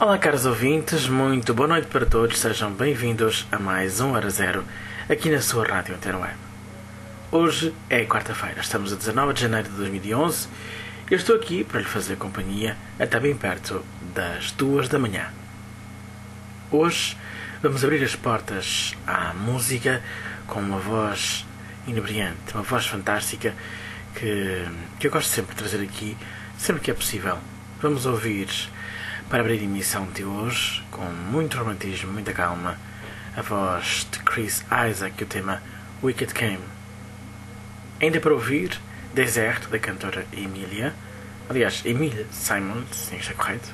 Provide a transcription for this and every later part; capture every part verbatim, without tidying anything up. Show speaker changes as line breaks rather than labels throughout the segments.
Olá, caros ouvintes, muito boa noite para todos, sejam bem-vindos a mais um Hora Zero aqui na sua Rádio Antena Web. Hoje é quarta-feira, estamos a dezanove de janeiro de dois mil e onze e eu estou aqui para lhe fazer companhia até bem perto das duas da manhã. Hoje vamos abrir as portas à música com uma voz inebriante, uma voz fantástica que, que eu gosto sempre de trazer aqui, sempre que é possível. Vamos ouvir, para abrir a emissão de hoje, com muito romantismo, muita calma, a voz de Chris Isaak e o tema Wicked Game. Ainda para ouvir Deserto, da cantora Emília, aliás, Emília Simon, se está correto.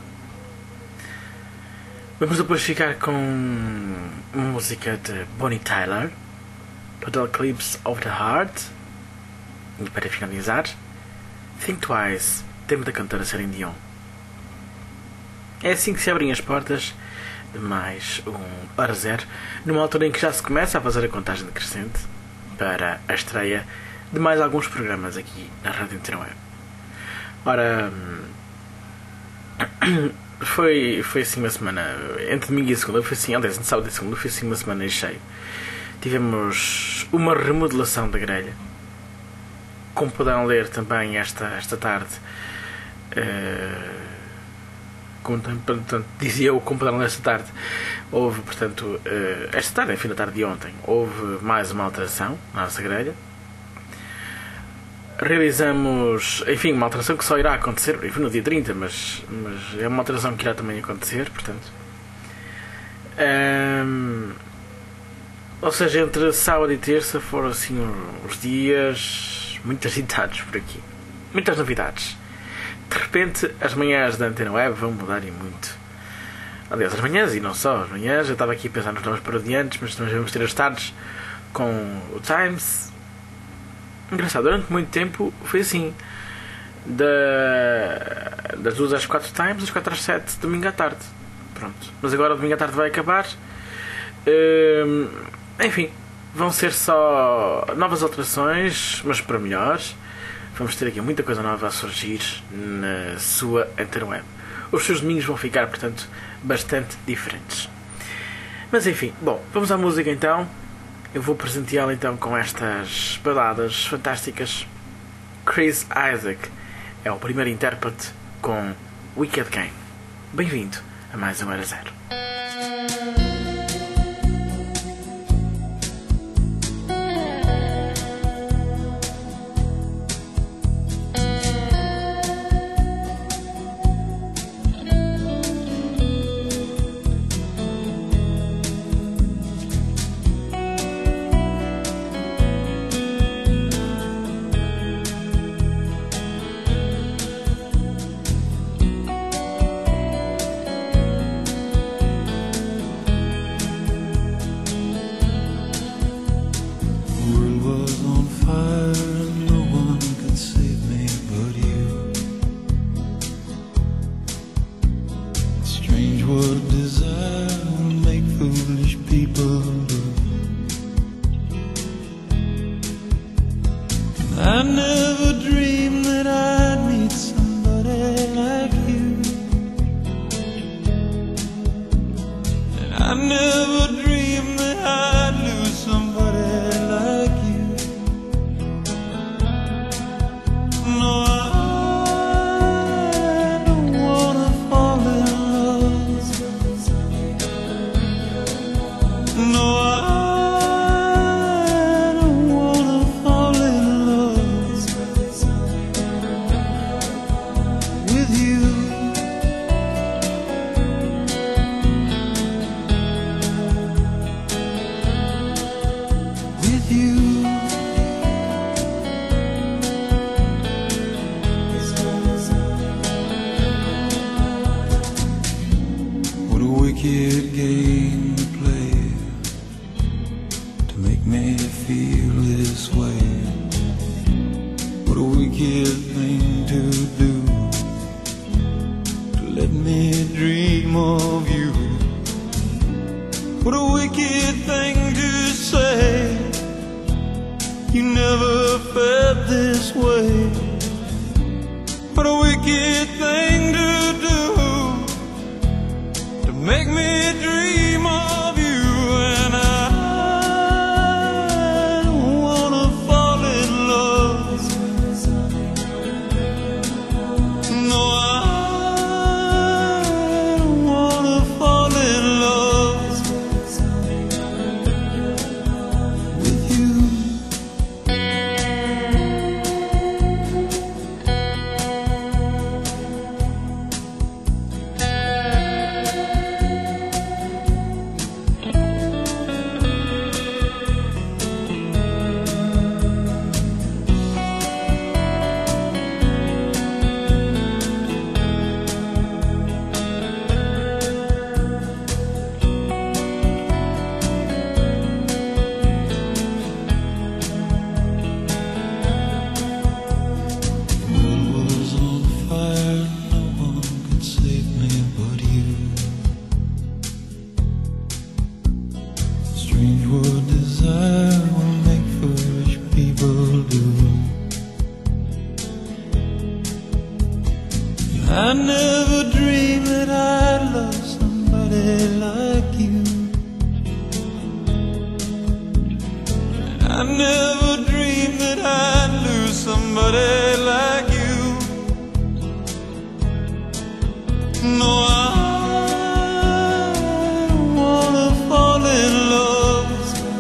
Vamos depois ficar com uma música de Bonnie Tyler, Total Eclipse of the Heart, e para finalizar, Think Twice, tema da cantora Celine Dion. É assim que se abrem as portas de mais um Hora Zero, numa altura em que já se começa a fazer a contagem decrescente para a estreia de mais alguns programas aqui na Rádio Antena Web. Ora, foi, foi assim uma semana, entre domingo e segunda, foi assim, aliás, entre sábado e segunda, foi assim uma semana em cheio. Tivemos uma remodelação da grelha, como puderam ler também esta, esta tarde. Uh, Como, portanto, dizia eu, como puderam ler esta tarde, houve, portanto, esta tarde, enfim, na tarde de ontem, houve mais uma alteração na nossa grelha. Realizamos, enfim, uma alteração que só irá acontecer, enfim, no dia trinta, mas, mas é uma alteração que irá também acontecer, portanto. Um, ou seja, entre sábado e terça foram, assim, uns dias muito agitados por aqui. Muitas novidades. De repente, as manhãs da Antena Web vão mudar e muito. Aliás, as manhãs e não só. As manhãs, eu estava aqui a pensar nos novos parodiantes, mas nós vamos ter as tardes com o Times. Engraçado, durante muito tempo foi assim. Da, das duas às quatro Times, das quatro às sete, domingo à tarde. Pronto. Mas agora o domingo à tarde vai acabar. Hum, enfim, vão ser só novas alterações, mas para melhores. Vamos ter aqui muita coisa nova a surgir na sua Antena Web. Os seus domingos vão ficar, portanto, bastante diferentes. Mas enfim, bom, vamos à música então. Eu vou presenteá-la então com estas baladas fantásticas. Chris Isaak é o primeiro intérprete com Wicked Game. Bem-vindo a mais um Hora Zero.
What a wicked thing to say. You never felt this way. What a wicked thing to do. make me dream of you, and I don't wanna fall in love. No, I don't wanna fall in love with you. Strange what desire will make foolish people do. I never dreamed that I'd love somebody like you. I never dreamed that I'd lose somebody like you. No, I don't wanna fall in love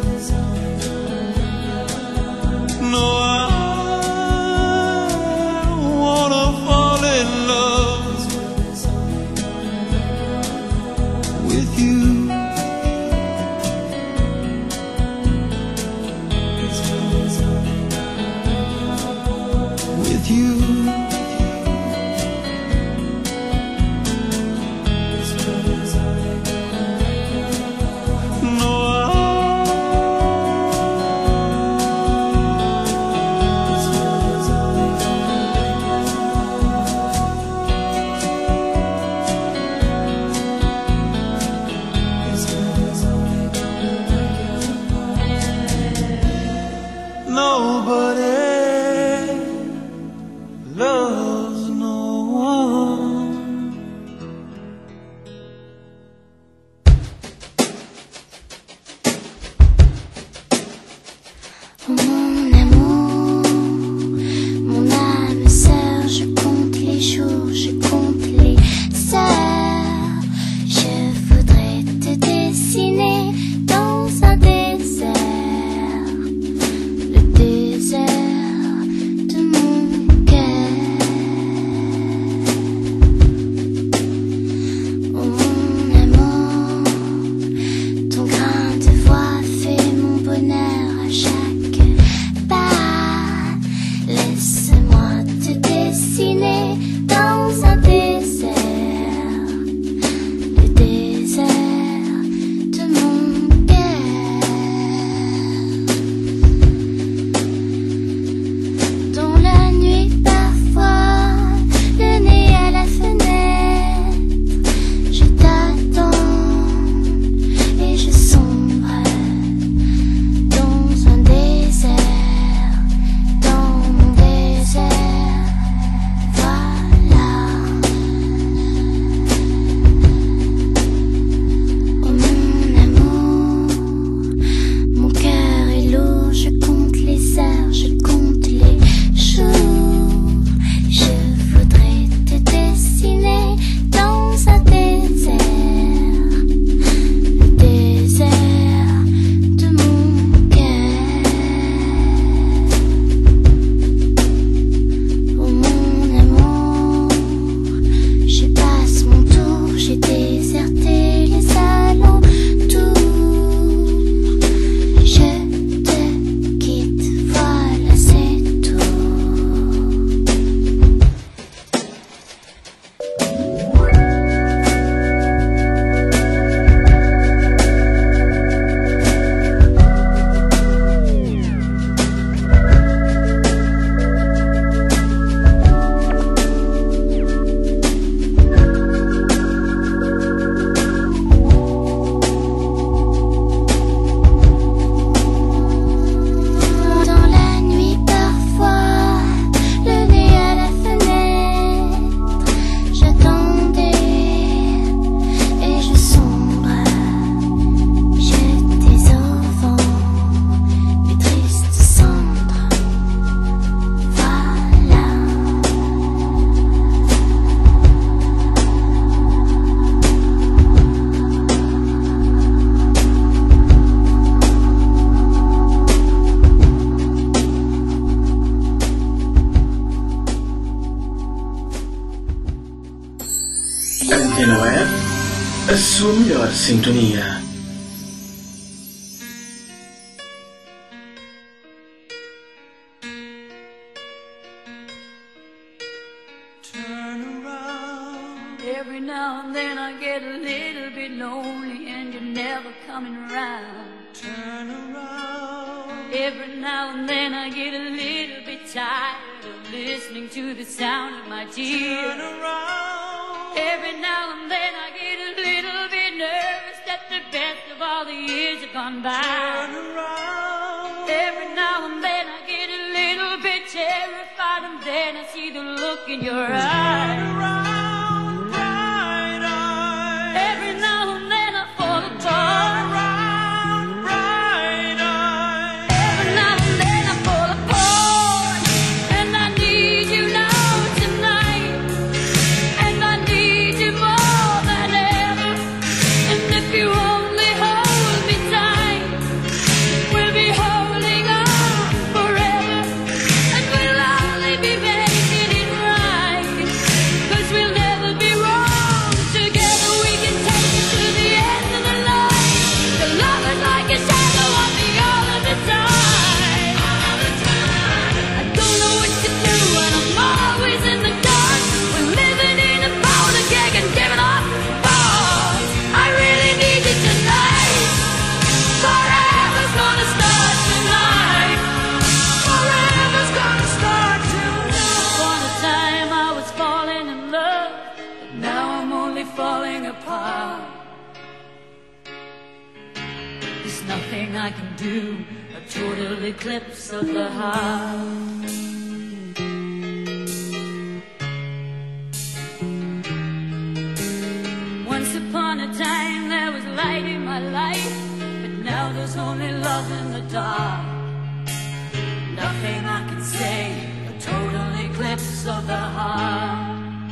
Antenna a sua melhor sintonia.
Every now and then I get a little bit lonely and you're never coming around. Turn around. Every now and then I get a little bit tired of listening to the sound of my tears. Turn around. Every now and then I get a little bit nervous that the best of all the years have gone by. Turn around. Every now and then I get a little bit terrified and then I see the look in your eyes. Turn around. Falling apart. There's nothing I can do, a total eclipse of the heart. Once upon a time there was light in my life, but now there's only love in the dark. Nothing I can say, a total eclipse of the heart.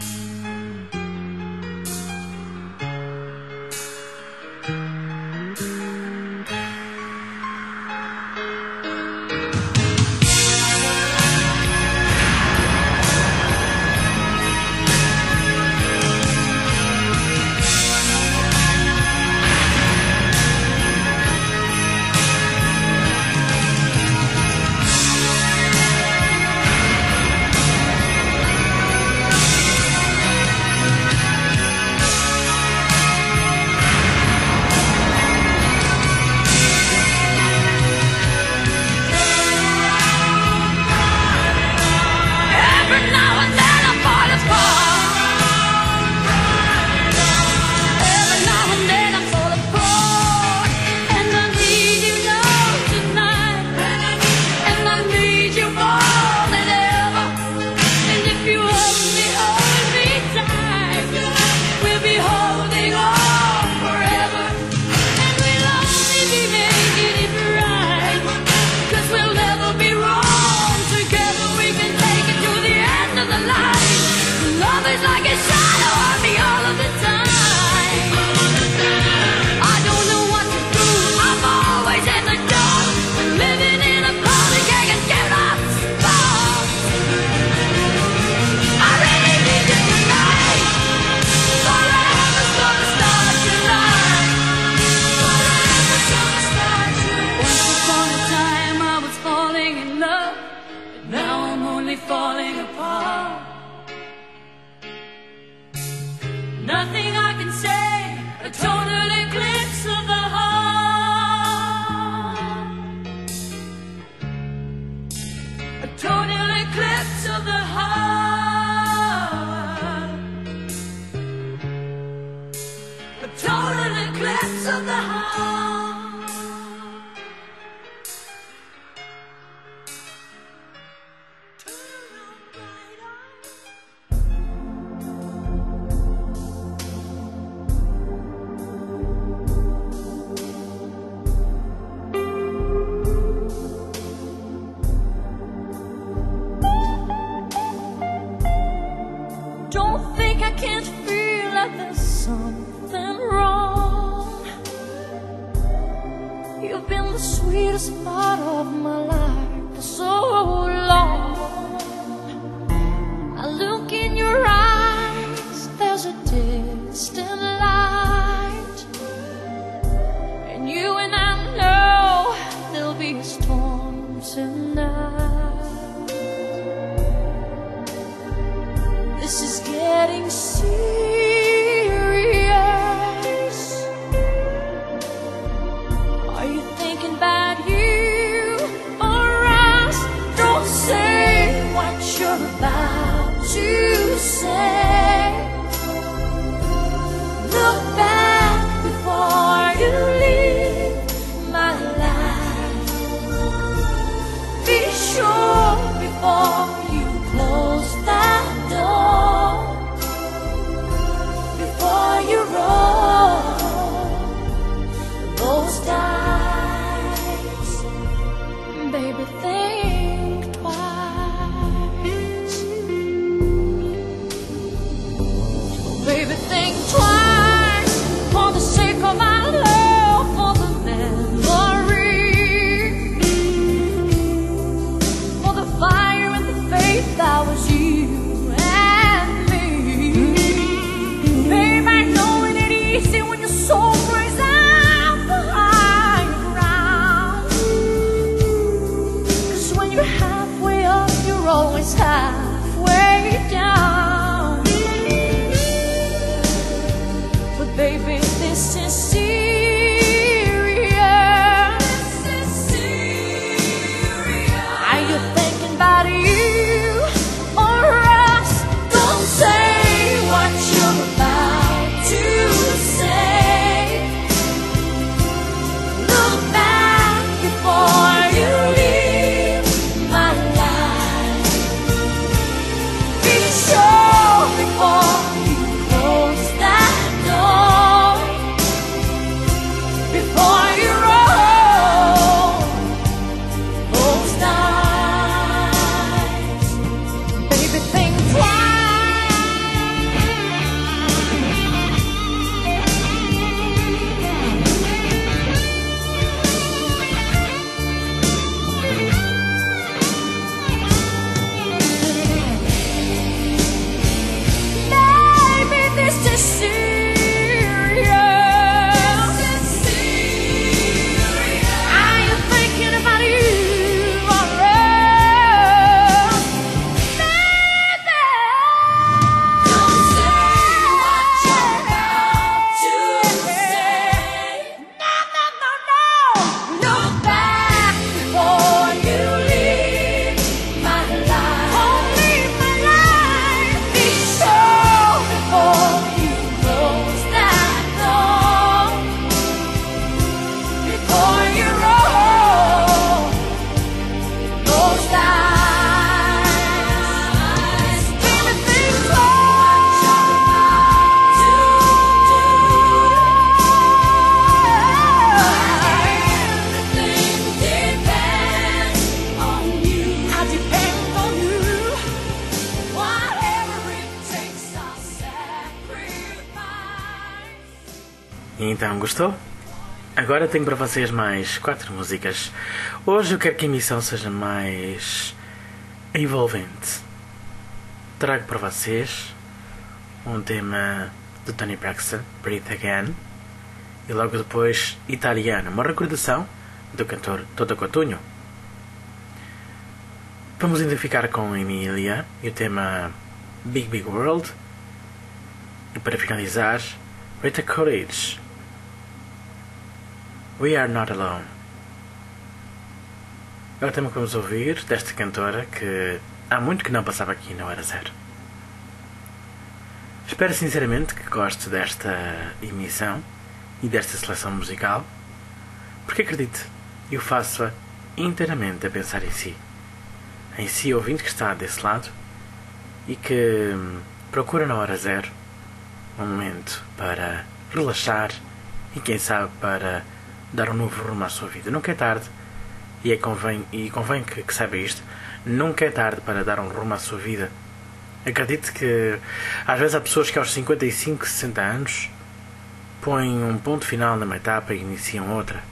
Falling apart. Nothing I can say, a total eclipse of the heart. A total eclipse of the heart. A total eclipse of the heart. I can't feel that there's something wrong. You've been the sweetest part of my life for so long. I look in your eyes, there's a distance you're about to say. Look back before you leave my life. Be sure before you close that door, before you roll those dice. Baby, think twice. Baby, think twice, for the sake of our love, for the memory, for the fire and the faith that was you and me. Babe, I know it ain't easy when your soul cries out for higher ground. 'Cause when you're halfway up, you're always halfway down. But baby, this is serious. This is serious. Are you thinking about you or us? Don't say what you're about to say. Look back before you leave my life. Be sure before you close that door, before you roll those dice. Baby, think Maybe this is serious. Are you thinking about you or us? Baby, don't say what you're about to say. No, no, no, no. Look back before you leave my life. Oh, leave my life. Be sure before you close that door, before you roll those dice. Baby, think twice. Everything depends on you. I depend on you. Whatever it takes, I'll sacrifice.
Então, gostou? Agora tenho para vocês mais quatro músicas. Hoje eu quero que a emissão seja mais envolvente. Trago para vocês um tema de Tony Braxton, Breathe Again, e logo depois Italiano, uma recordação do cantor Toto Cutugno. Vamos identificar com Emília e o tema Big Big World. E para finalizar, Rita Coolidge, We Are Not Alone. É o tema que vamos ouvir desta cantora que há muito que não passava aqui na Hora Zero. Espero sinceramente que goste desta emissão e desta seleção musical, porque acredite, eu faço-a inteiramente a pensar em si. Em si, ouvinte que está desse lado e que procura na Hora Zero um momento para relaxar e quem sabe para dar um novo rumo à sua vida. Nunca é tarde, e, é convém, e convém que, que saiba isto, nunca é tarde para dar um rumo à sua vida. Acredito que às vezes há pessoas que aos cinquenta e cinco, sessenta anos põem um ponto final numa etapa e iniciam outra.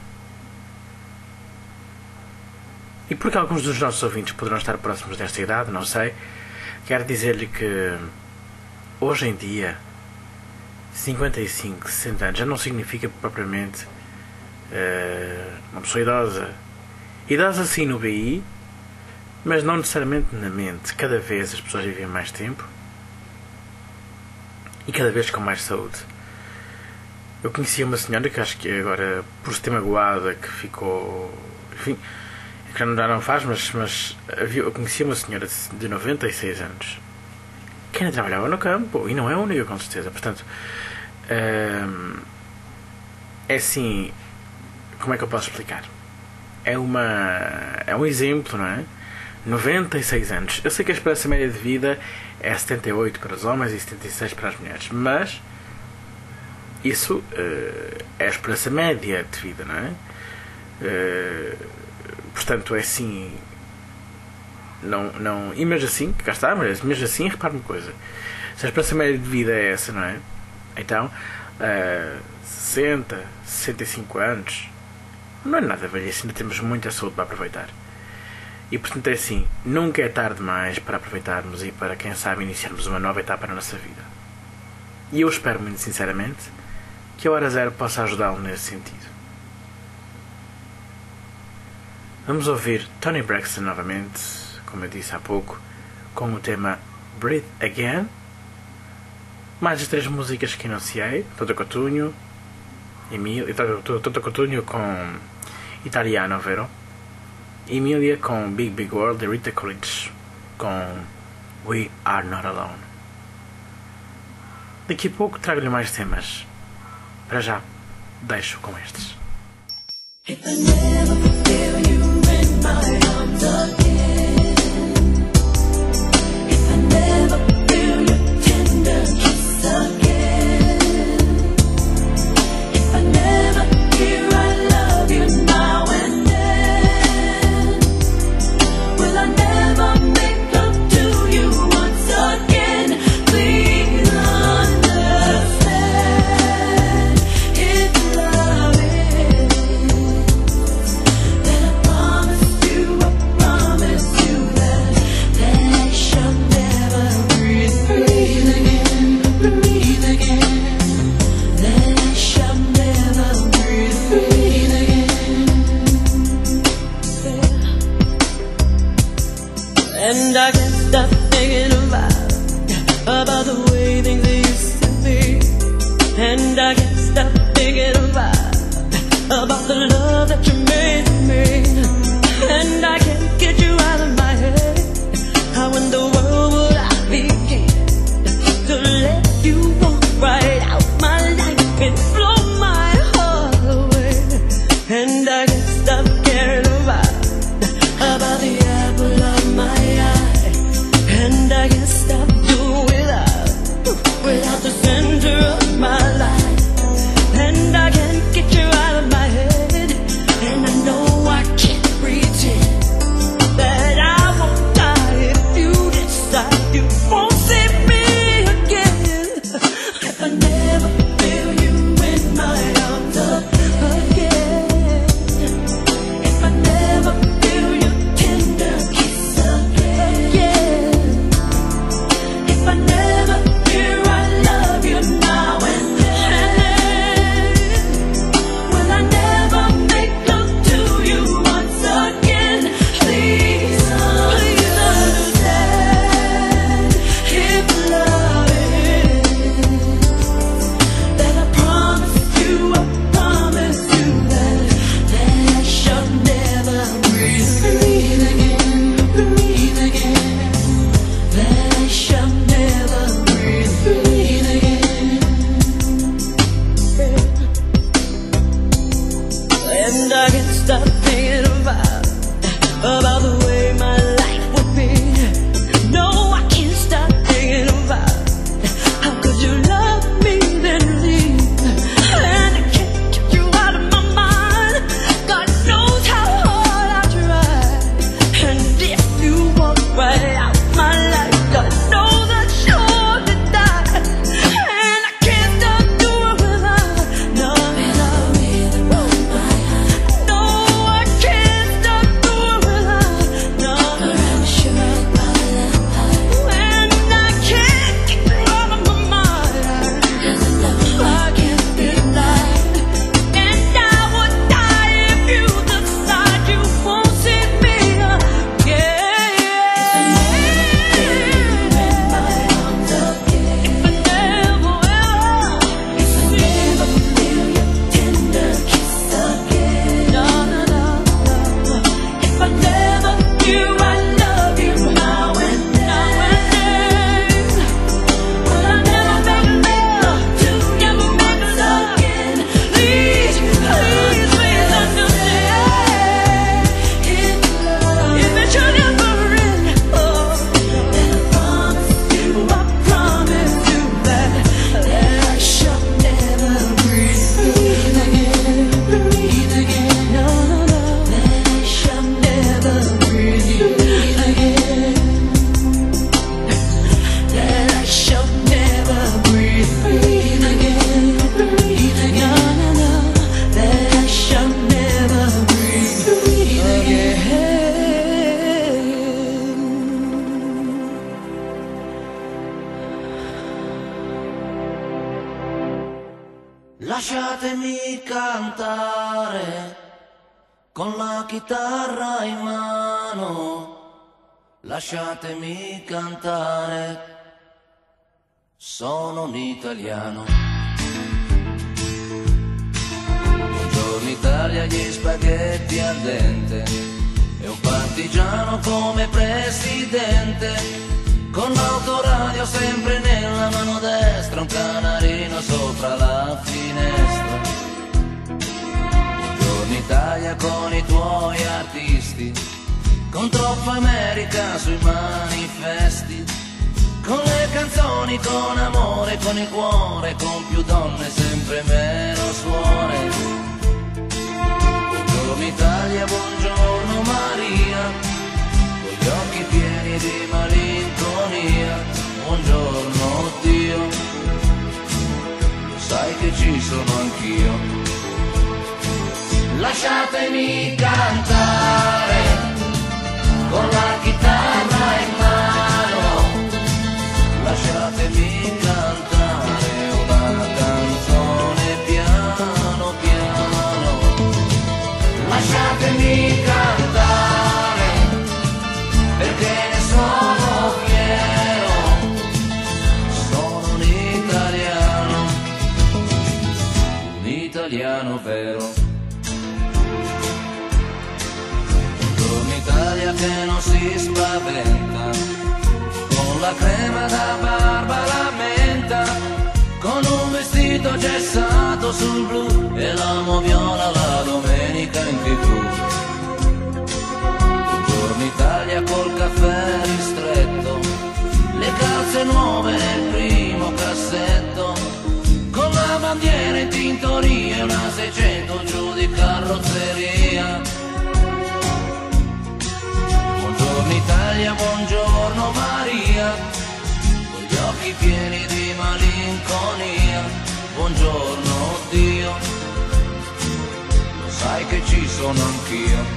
E porque alguns dos nossos ouvintes poderão estar próximos desta idade, não sei, quero dizer-lhe que hoje em dia cinquenta e cinco, sessenta anos já não significa propriamente uh, uma pessoa idosa. Idosa sim no B I, mas não necessariamente na mente. Cada vez as pessoas vivem mais tempo e cada vez com mais saúde. Eu conhecia uma senhora que acho que agora, por se ter magoada, que ficou... Enfim, que já não faz, mas, mas havia, eu conhecia uma senhora de noventa e seis anos que ainda trabalhava no campo, e não é a única, com certeza. Portanto, hum, é assim, como é que eu posso explicar? É uma é um exemplo, não é? noventa e seis anos. Eu sei que a esperança média de vida é setenta e oito para os homens e setenta e seis para as mulheres, mas isso uh, é a esperança média de vida, não é? Uh, portanto, é assim, não, não, e mesmo assim, cá está, mas mesmo assim, repare uma coisa, se a esperança média de vida é essa, não é? Então, uh, sessenta, sessenta e cinco anos não é nada velhice, ainda temos muita saúde para aproveitar. E portanto é assim, nunca é tarde demais para aproveitarmos e para, quem sabe, iniciarmos uma nova etapa na nossa vida. E eu espero muito sinceramente que a Hora Zero possa ajudá-lo nesse sentido. Vamos ouvir Toni Braxton novamente, como eu disse há pouco, com o tema Breathe Again. Mais as três músicas que enunciei, Toto Cotugno, Emília, Toto Cotugno com Italiano, vero? Emília com Big Big World e Rita Coolidge com We Are Not Alone. Daqui a pouco trago-lhe mais temas. Para já, deixo com estes.
If I never feel you in my arms again, if I never feel your tender kiss again, if I never hear I love you now and then, will I never make love to you once again? Please understand, if love is, then I promise you, I promise you that that I shall never breathe, breathe again, breathe again, that I shall never breathe, breathe again. And I can't stop thinking about, about the way things used to be. And I can't stop thinking about, about the love that you made to me. And I can't get you out of my head. How in the world would I begin to let you walk right out my life and blow my heart away? And I can't stop caring about, about the apple of my eye. And I can't stop doing without, without the center of my life. And I can't get you out of my head. And I know I can't pretend that I won't die if you decide you won't see me again. If I never feel you in my arms again, if I never feel your tender kiss again, if I never hear I love you now and then, will I never make love to you once again? Please, please understand, if love is, then I promise you, I promise you that, that I shall never breathe, breathe again, breathe again, that I shall never breathe, breathe again. And I can't stop thinking about, about the way my life would be. No, I can't stop thinking about, how could you love me then leave? And I can't get you out of my mind. God knows how hard I try. And if you walk right out my life, God knows I'm sure to die. And I can't stop doing without, no, without, without my heart. No, I
Lasciatemi cantare con la chitarra in mano, lasciatemi cantare, sono un italiano. Buongiorno Italia, gli spaghetti al dente e un partigiano come presidente, con l'autoradio sempre nella mano destra, un canarino sopra la finestra. Buongiorno Italia con i tuoi artisti, con troppa America sui manifesti, con le canzoni, con amore, con il cuore, con più donne, sempre meno suore. Buongiorno Italia, buongiorno Maria, con gli occhi pieni di malinconia, buongiorno Dio, lo sai che ci sono anch'io. Lasciatemi cantare con la chitarra in mano, lasciatemi cantare una canzone piano piano, lasciatemi cantare perché ne sono fiero, sono un italiano, un italiano vero. Buongiorno Italia che non si spaventa, con la crema da barba la menta, con un vestito gessato sul blu e l'amo viola la domenica in tv. Buongiorno Italia col caffè ristretto, le calze nuove nel primo cassetto, con la bandiera in tintoria e una seicento giù di carrozzeria. Buongiorno Italia, buongiorno Maria, con gli occhi pieni di malinconia, buongiorno Dio, lo sai che ci sono anch'io.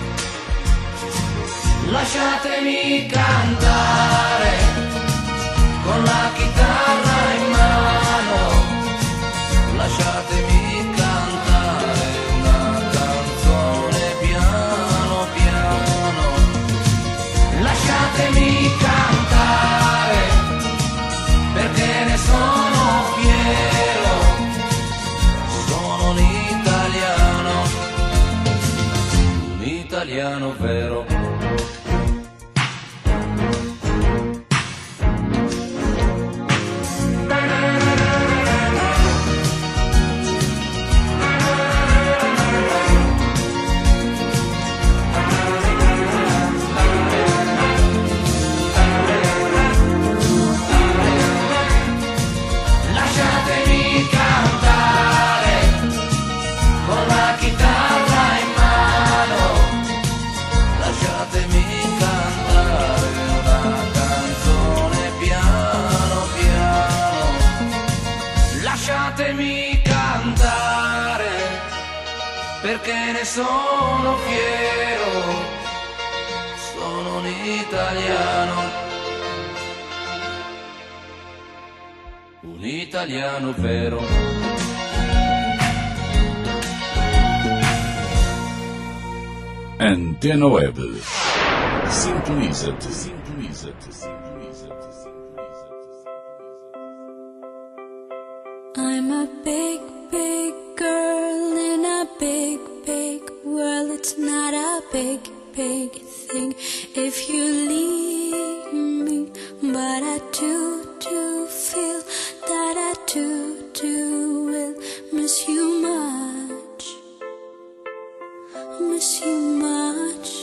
Lasciatemi cantare con la chitarra in mano, lasciatemi cantare una canzone piano piano, lasciatemi cantare perché ne sono fiero, sono un italiano, un italiano vero. Perché ne sono fiero, sono un italiano, un italiano vero.
Antena Web. Sintoniza-te, sintoniza-te, sintoniza-te, sintoniza-te.
I'm a big, big girl in a big, big world. It's not a big, big thing if you leave me, but I do, do feel that I do, do will miss you much, miss you much.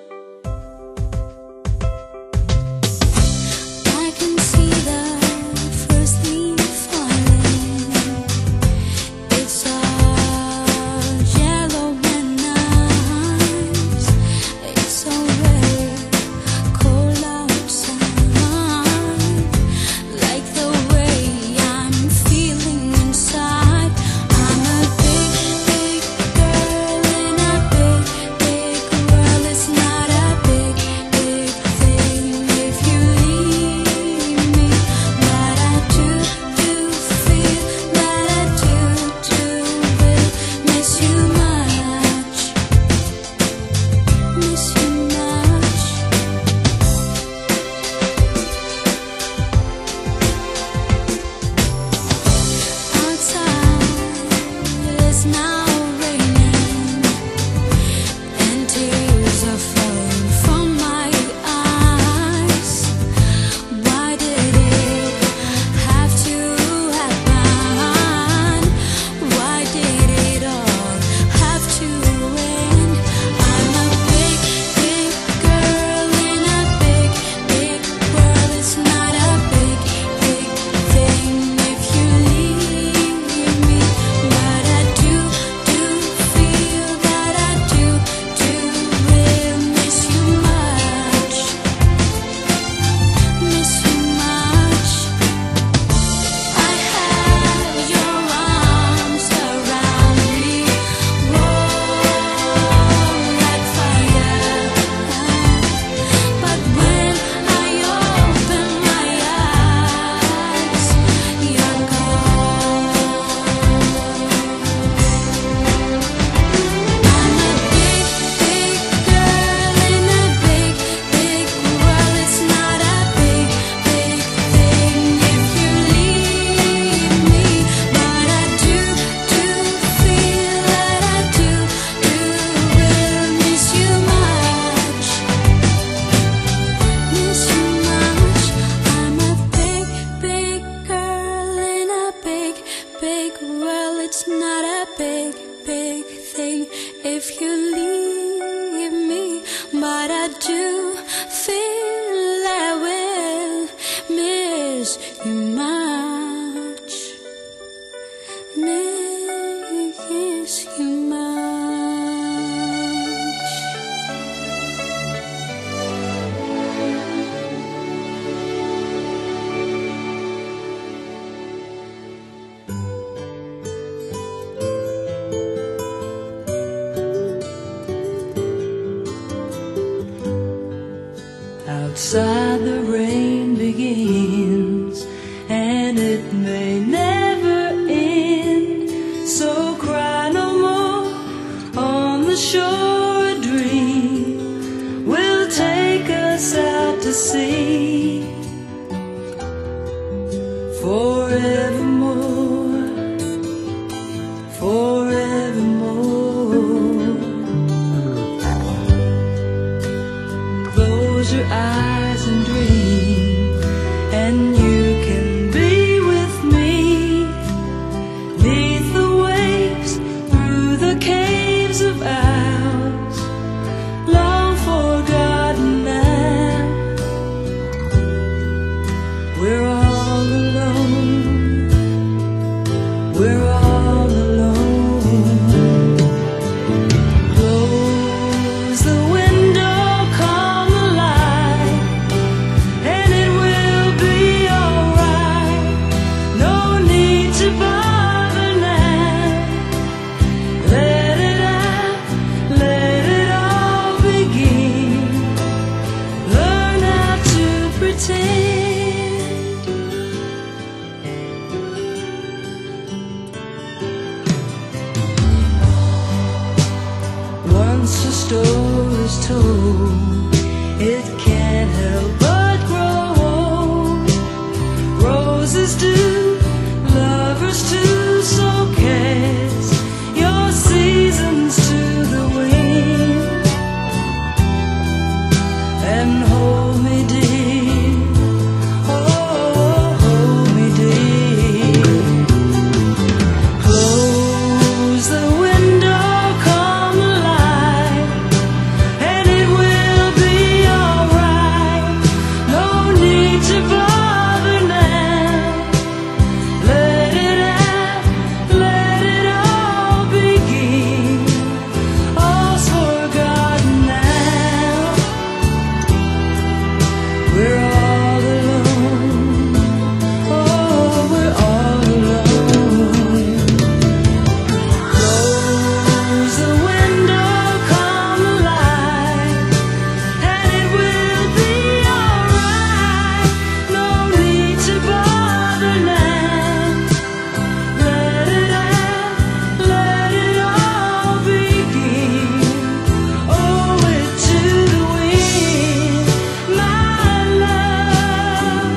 I can see the first leaf falling. It's all yellow and nice. It's so very cold outside. Like the way I'm feeling inside. I'm a big, big girl in a big, big world. It's not
outside the rain begins, and it may never end. So cry no more on the shore. A dream will take us out to sea forevermore, forevermore. Close your eyes and dream, and you can be with me, 'neath the waves, through the caves of ours, long forgotten now. We're all alone, we're all alone. Close the window, come alive, and it will be alright. No need to bother now. Let it out, let it all begin. Learn how to pretend. Once a story's told, it can't help but grow old. Roses do, lovers too, so cast your seasons to the wind, and hold me dear, oh, hold me dear. Close the window, come alive, and it will be alright. No need to bother now. Let it out, let it all begin. All's forgotten now. We're all alone, oh, we're all alone. Close the window, come alive, and it will be alright. No need to bother now. Let it out, let it all begin. Owe it to the wind, my love.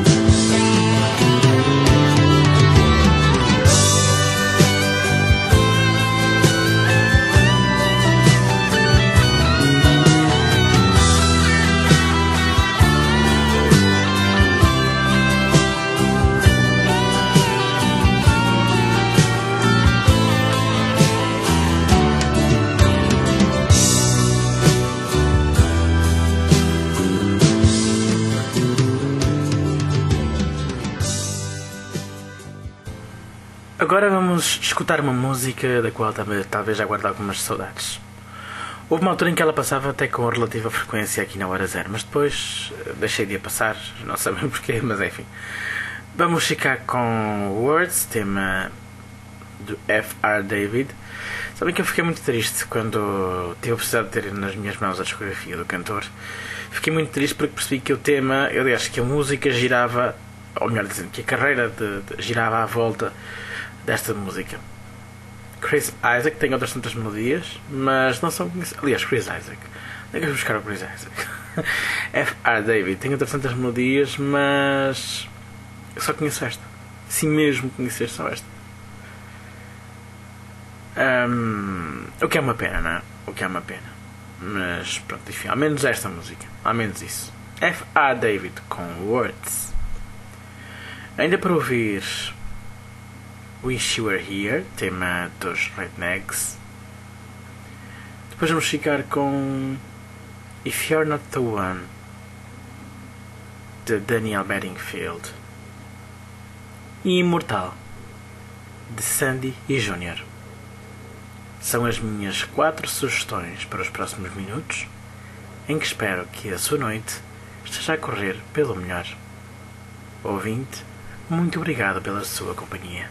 Agora vamos escutar uma música da qual também, talvez já guarde algumas saudades. Houve uma altura em que ela passava até com relativa frequência aqui na Hora Zero, mas depois eh, deixei de a passar, não sabem porquê, mas enfim. Vamos ficar com Words, tema do F R David. Sabem que eu fiquei muito triste quando tive a possibilidade de ter nas minhas mãos a discografia do cantor. Fiquei muito triste porque percebi que o tema, eu acho que a música girava, ou melhor dizendo, que a carreira de, de, girava à volta desta música. Chris Isaak tem outras tantas melodias, mas não são conhecidas. Aliás, Chris Isaak. Onde é que eu vou buscar o Chris Isaak? F R David tem outras tantas melodias, mas eu só conheço esta. Sim mesmo conhecer só esta. Um, o que é uma pena, não é? O que é uma pena. Mas pronto, enfim, ao menos esta música. Ao menos isso. F R David com Words. Ainda para ouvir Wish You Were Here, tema dos Rednecks. Depois vamos ficar com If You're Not The One, de Daniel Bedingfield. E Imortal, de Sandy e Junior. São as minhas quatro sugestões para os próximos minutos, em que espero que a sua noite esteja a correr pelo melhor. Ouvinte, muito obrigado pela sua companhia.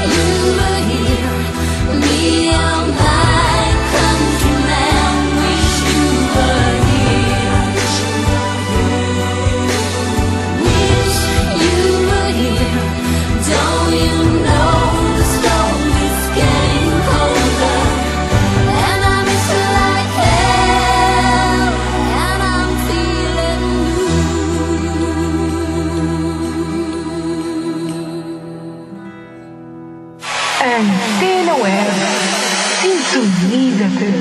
Antena Web. Sintoniza-te.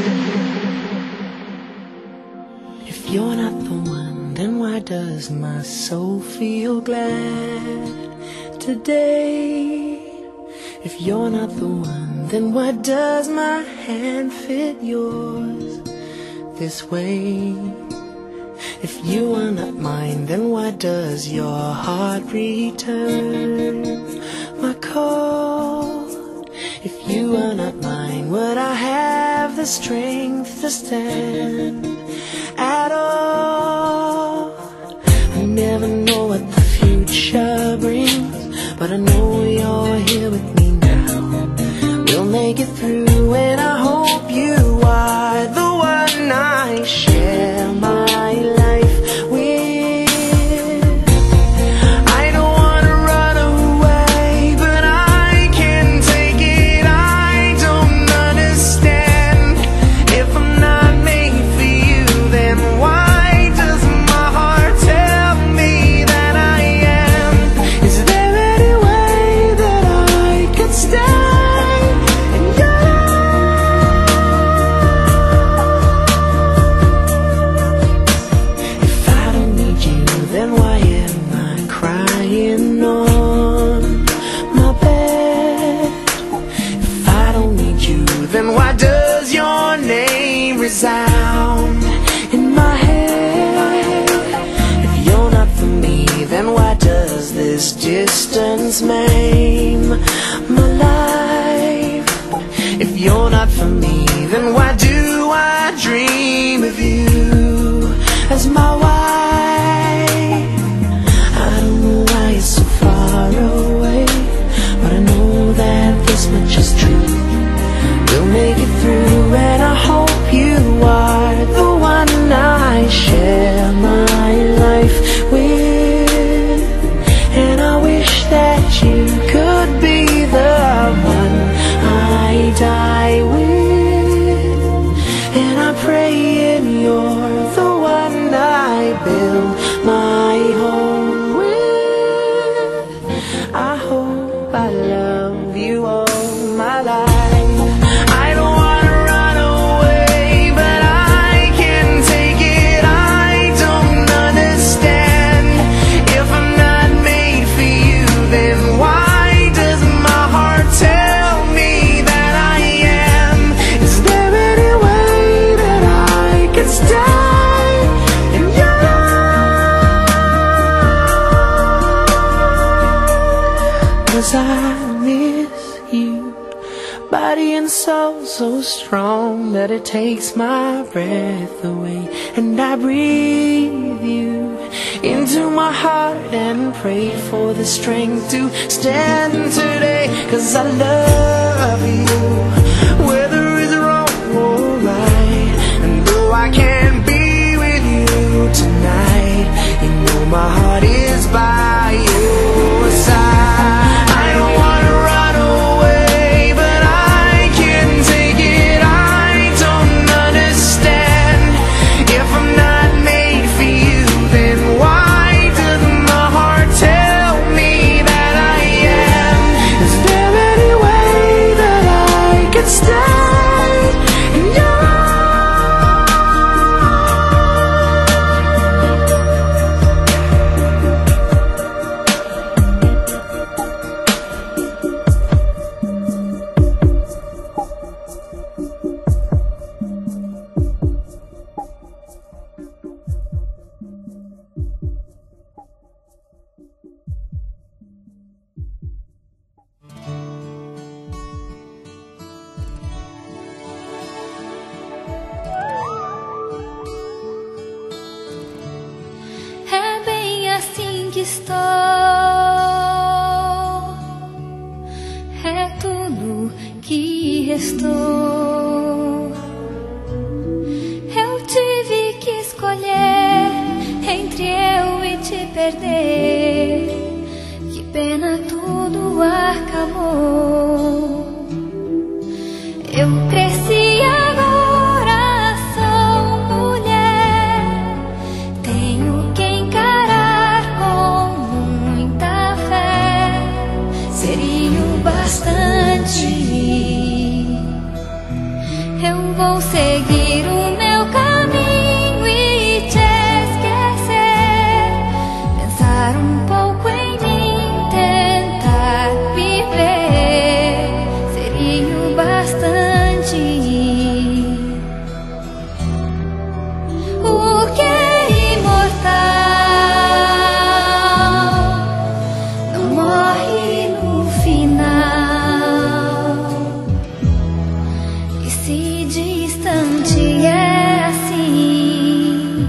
If you're not the one, then why does my soul feel glad today? If you're not the one, then why does my hand fit yours this way? If you are not mine, then why does your heart return my call? If you are not mine, would I have the strength to stand at all? I never know what the future brings, but I know you're here with me now. We'll make it through, and I hope you are the one I share my life with. I don't wanna run away, but I can't take it. I don't understand. If I'm not made for you, then why does my heart tell me that I am? Is there any way that I could stay in your life? If I don't need you, then why am I crying on my bed? If I don't need you, then why does your name resound in my head? If you're not for me, then why does this distance maim my life? If you're not for me, then why do I dream of you as my wife? I don't know why you're so far away, but I know that this much is true. We'll make it through, and I hope you are the one I share my life with. And I wish that you could be the one I die with. And I pray and you're the one I build my home with. I hope I love you all my life. I don't wanna run away, but I can't take it. I don't understand. If I'm not made for you, then why does my heart tell me that I am? Is there any way that I could stay in your life? 'Cause I miss you, body and soul so strong that it takes my breath away. And I breathe you into my heart and pray for the strength to stand today. 'Cause I love you, whether it's wrong or right. And though I can't be with you tonight, you know my heart is by your side. I don't wanna run away, but I can't take it. I don't understand. If I'm not made for you, then why does my heart tell me that I am? Is there any way that I could stay in your life?
É bem assim que estou. entre eu e te perder. Que pena, tudo acabou. Eu cresci agora, sou mulher. Tenho que encarar com muita fé. Seria o bastante. Eu vou seguir o meu caminho e te esquecer. Pensar um pouco em mim, tentar viver. Seria o bastante. O que é imortal não morre no final. E se distante é assim,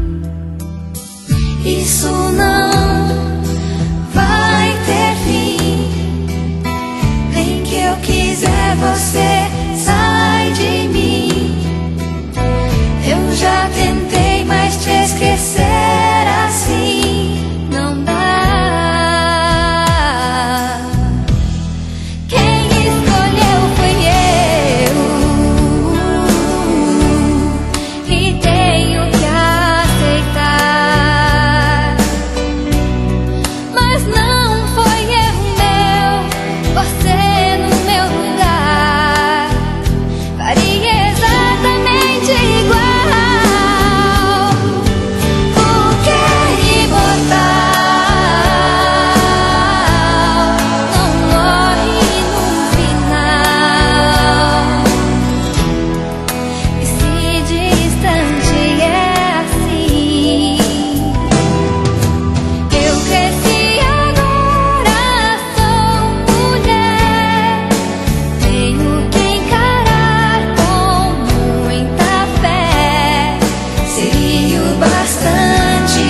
isso não vai ter fim. Nem que eu quiser, você sai de mim. Eu já tentei, mas te esquecer assim não dá. Quem escolheu foi eu, e tenho que aceitar. Mas não foi erro meu, você no meu lugar faria exatamente igual. O que é imortal não morre no final. E se distante é assim, eu cresci agora, sou mulher. Tenho que encarar com muita fé. Seria o bastante.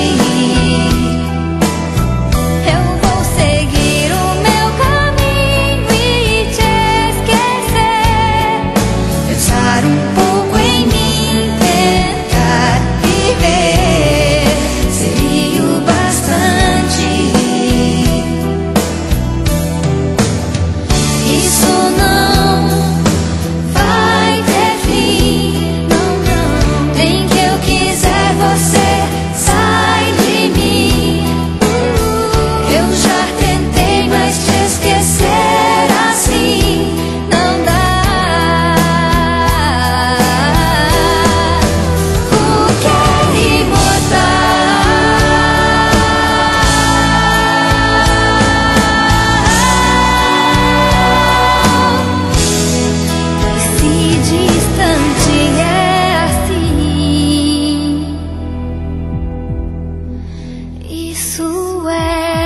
Eu vou seguir o meu caminho e te esquecer. Pensar um pouco em mim, tentar viver. Seria o bastante. Isso não vai ter fim. Não, não. Nem que eu quiser, você sai de mim. Eu já tentei, mas te esquecer assim não dá. O que é imortal? E se distante é assim, isso é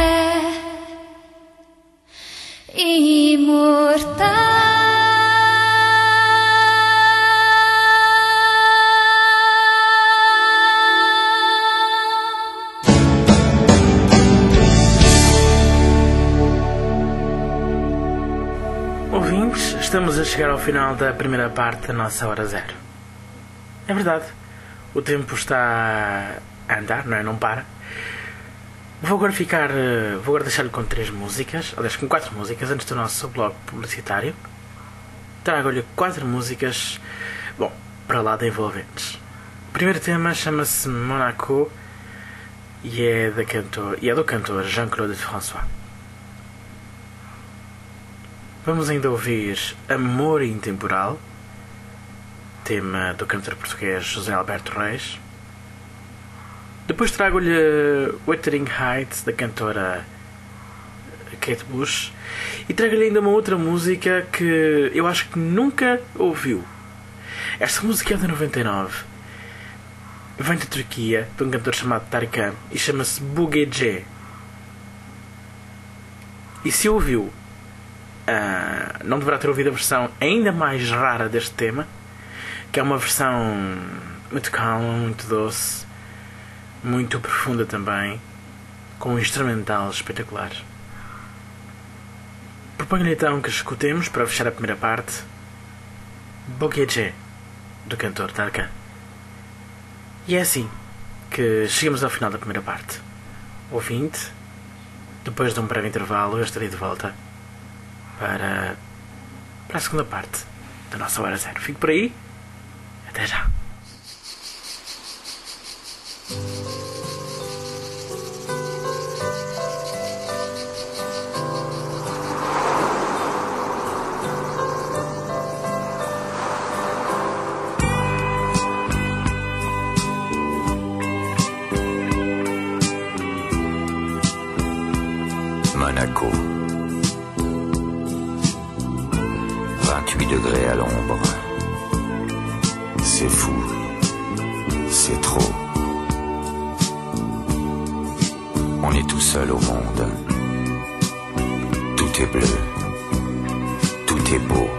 imortal.
Ouvintes, estamos a chegar ao final da primeira parte da nossa Hora Zero. É verdade, o tempo está a andar, não é? Não para. Vou agora ficar, eh, vou agora deixar-lhe com três músicas, aliás com quatro músicas, antes do nosso bloco publicitário. Trago-lhe quatro músicas, bom, para lá de envolventes. O primeiro tema chama-se Monaco e é, da cantor, e é do cantor Jean-Claude François. Vamos ainda ouvir Amor Intemporal, tema do cantor português José Alberto Reis. Depois trago-lhe Wuthering Heights, da cantora Kate Bush. E trago-lhe ainda uma outra música que eu acho que nunca ouviu. Esta música é de noventa e nove. Vem da Turquia, de um cantor chamado Tarkan, e chama-se Bu Gece. E se ouviu, uh, não deverá ter ouvido a versão ainda mais rara deste tema, que é uma versão muito calma, muito doce, muito profunda também, com um instrumental espetacular. Proponho-lhe então que escutemos, para fechar a primeira parte, Bu Gece, do cantor Tarkan. E é assim, que chegamos ao final da primeira parte. Ouvinte, depois de um breve intervalo, eu estarei de volta para, para a segunda parte da nossa Hora Zero. Fico por aí. Até já.
Monaco. vingt-huit degrés à l'ombre. C'est fou. C'est trop. On est tout seul au monde. Tout est bleu. Tout est beau.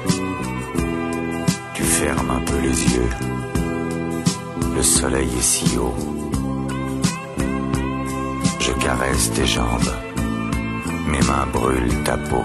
Tu fermes un peu les yeux. Le soleil est si haut. Je caresse tes jambes. Mes mains brûlent ta peau.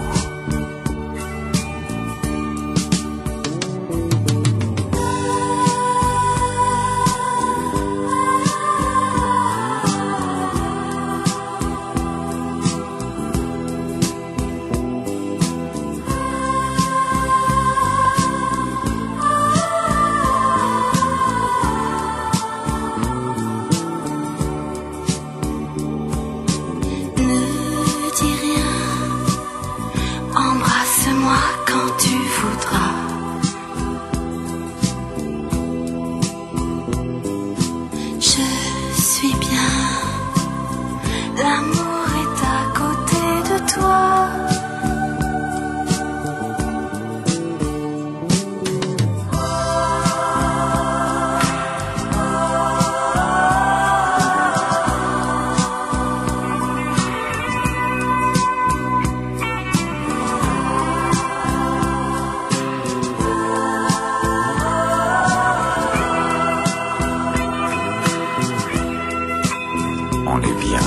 On est bien.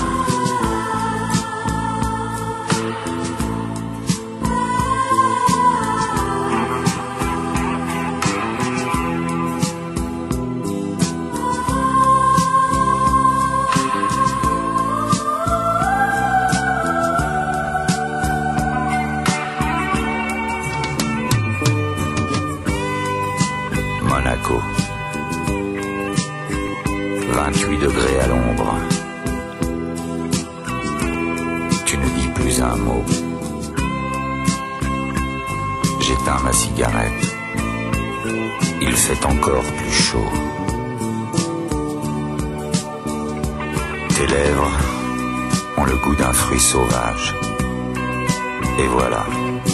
Monaco. vingt-huit degrés à l'ombre. Tu ne dis plus un mot. J'éteins ma cigarette. Il fait encore plus chaud. Tes lèvres ont le goût d'un fruit sauvage. Et voilà,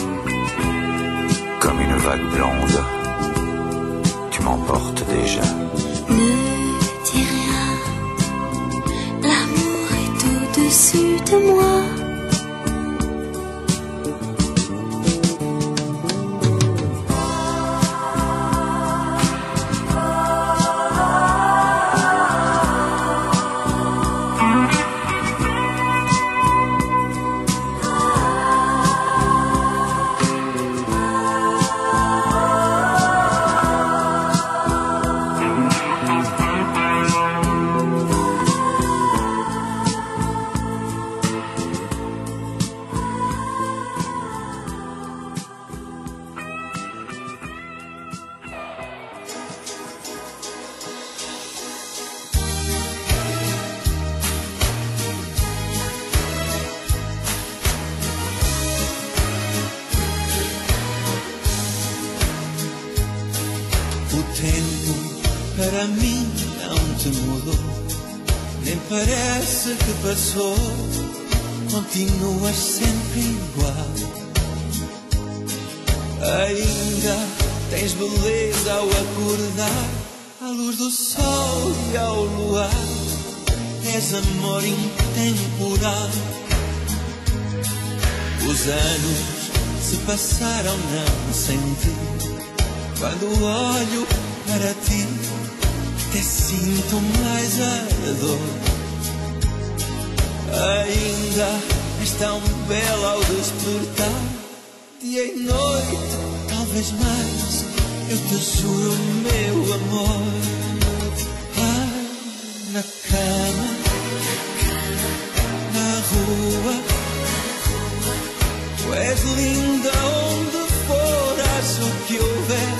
comme une vague blonde, tu m'emportes déjà.
Ne dis rien, l'amour est au-dessus de moi.
O tempo para mim não te mudou, nem parece que passou, continuas sempre igual. Ainda tens beleza ao acordar, à luz do sol e ao luar, és amor intemporal. Os anos se passaram não sem ti, quando olho para ti, até sinto mais a dor. Ainda és tão bela ao despertar, dia e noite, talvez mais, eu te juro meu amor. Ai, na cama, na rua. Tu és linda onde for, haja o que houver.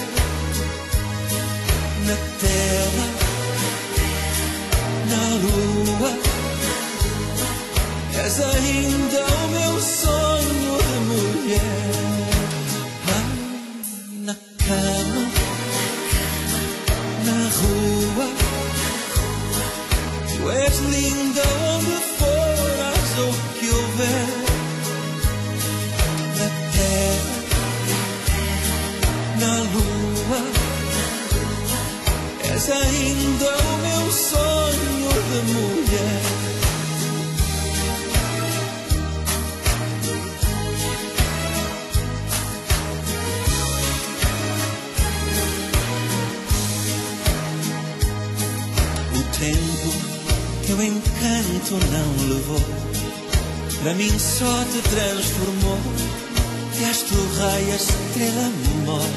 Na terra, na lua, és ainda o meu sonho de mulher. Ai, na cama, na rua, tu és linda onde for, haja o que houver. Na terra, na lua, és ainda o meu sonho de mulher. O tempo, teu encanto não levou, para mim só te transformou. És tu, raia, estrela, amor.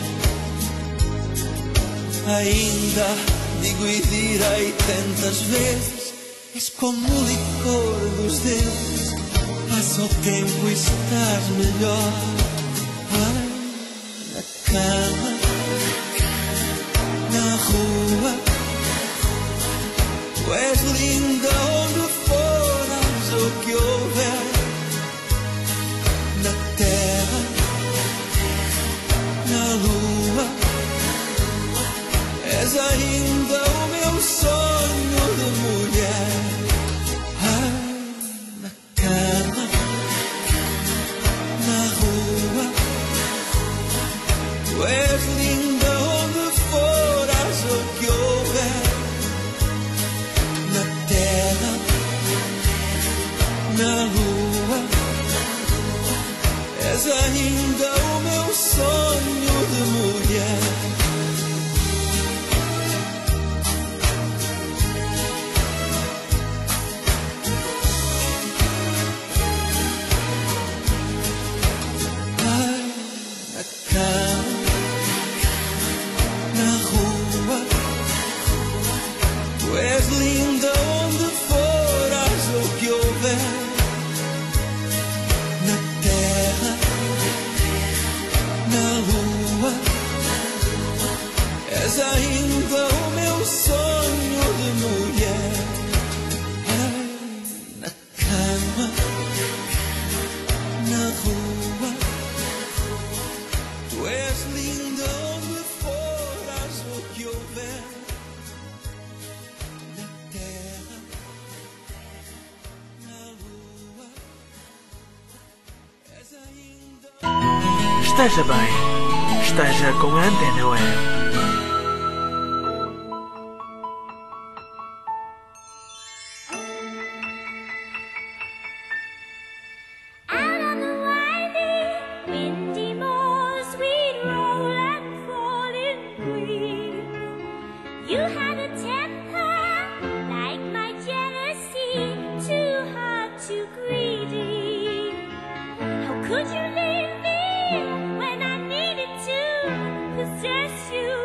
Ainda digo e direi tantas vezes, és como o licor dos deuses. Passa o tempo e estás melhor. Ai, na cama, na rua, tu és linda onde for, haja o que houver. Na terra, na lua, és ainda o meu sonho de mulher. Ai, na cama, na rua, tu és linda onde for, haja o que houver. Na terra, na lua, és ainda o meu sonho de mulher. Ai, na cama, na rua, tu és linda onde for, haja o que houver. Na terra, na lua, és ainda o meu sonho de mulher. Ai, na cama, na rua, tu és linda onde for, haja o que houver. Na terra, na lua, és ainda.
Esteja bem, esteja com a Antena Web.
Out on the winding, windy moors, we'd roll and fall in green. You had a temper like my jealousy, too hard, too greedy. How could you leave me when I needed to possess you?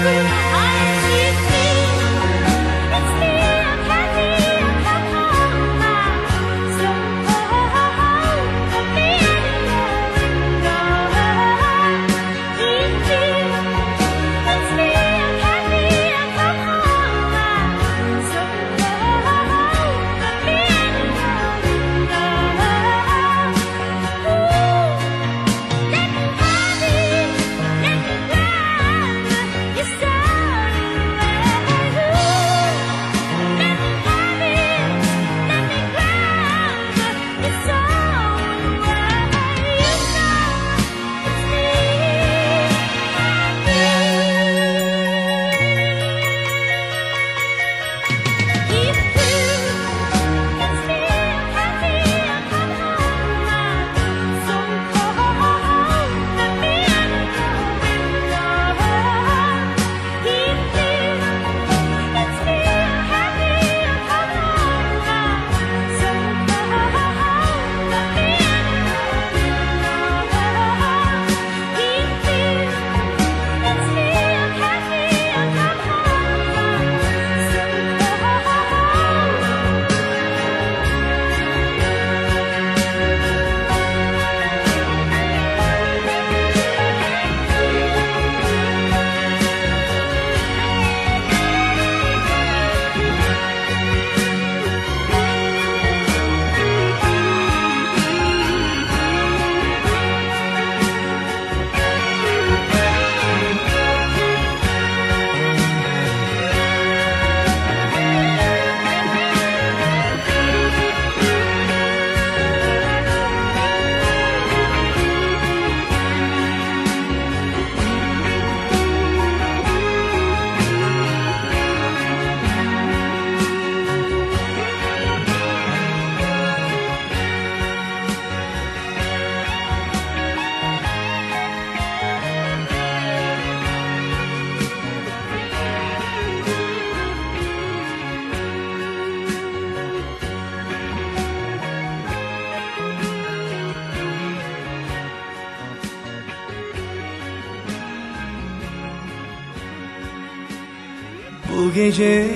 Bu gece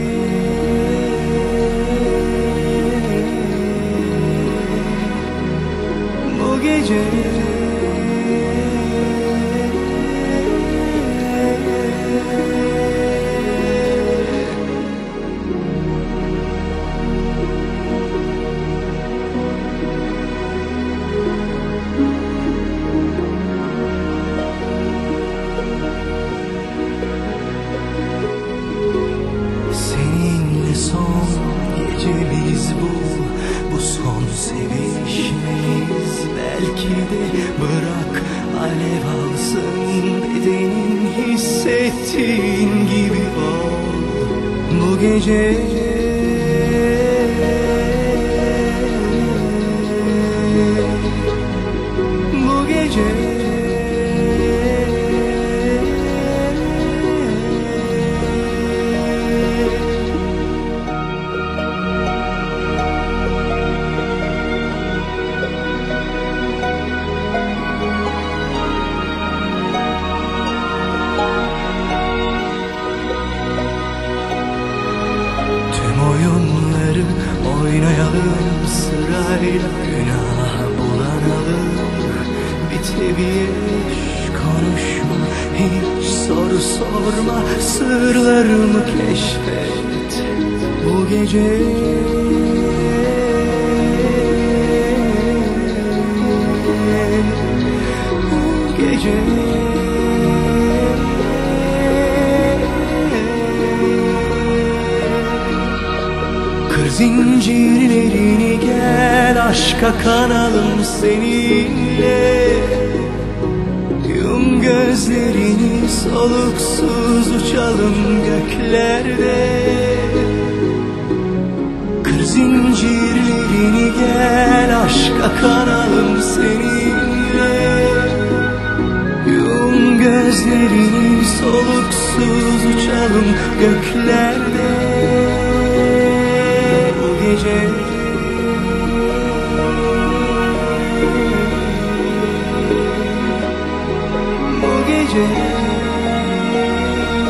Bu gece Seninle son gecemiz bu, bu son sevişimiz. Belki de bırak alev alsın bedenin, hissettiğin gibi ol. Bu gece Bu gece oyunları oynayalım sırayla, günah bulanalım. Bir tebiyeş konuşma, hiç soru sorma, sırlarımı keşfet bu gece. Bu gece zincirlerini gel aşka kanalım seninle. Yum gözlerini soluksuz uçalım göklerde. Kır zincirlerini gel aşka kanalım seninle. Yum gözlerini soluksuz uçalım göklerde. Bu gece Bu gece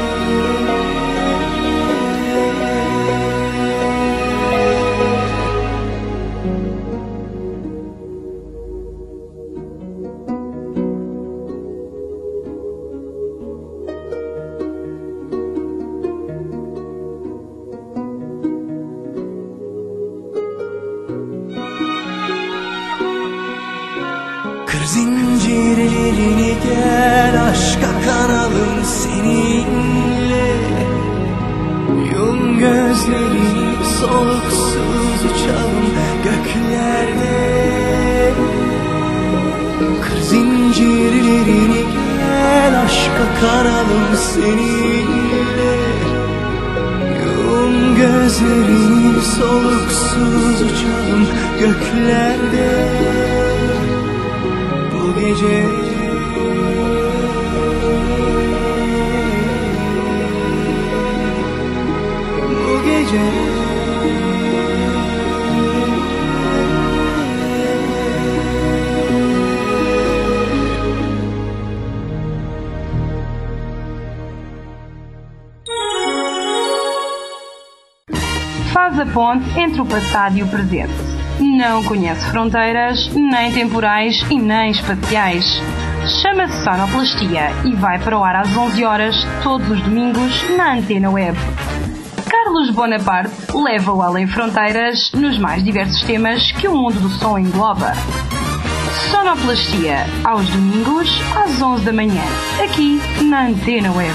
soluksuz uçalım göklerde. Kır zincirlerini gel, aşka kanalım seninle. Yum gözlerini, soluksuz uçalım göklerde. Bu gece Bu gece
Faz a ponte entre o passado e o presente. Não conhece fronteiras, nem temporais e nem espaciais. Chama-se Sonoplastia e vai para o ar às onze horas, todos os domingos, na Antena Web. Carlos Bonaparte leva-o além fronteiras nos mais diversos temas que o mundo do som engloba. Sonoplastia, aos domingos, às onze da manhã, aqui na Antena Web.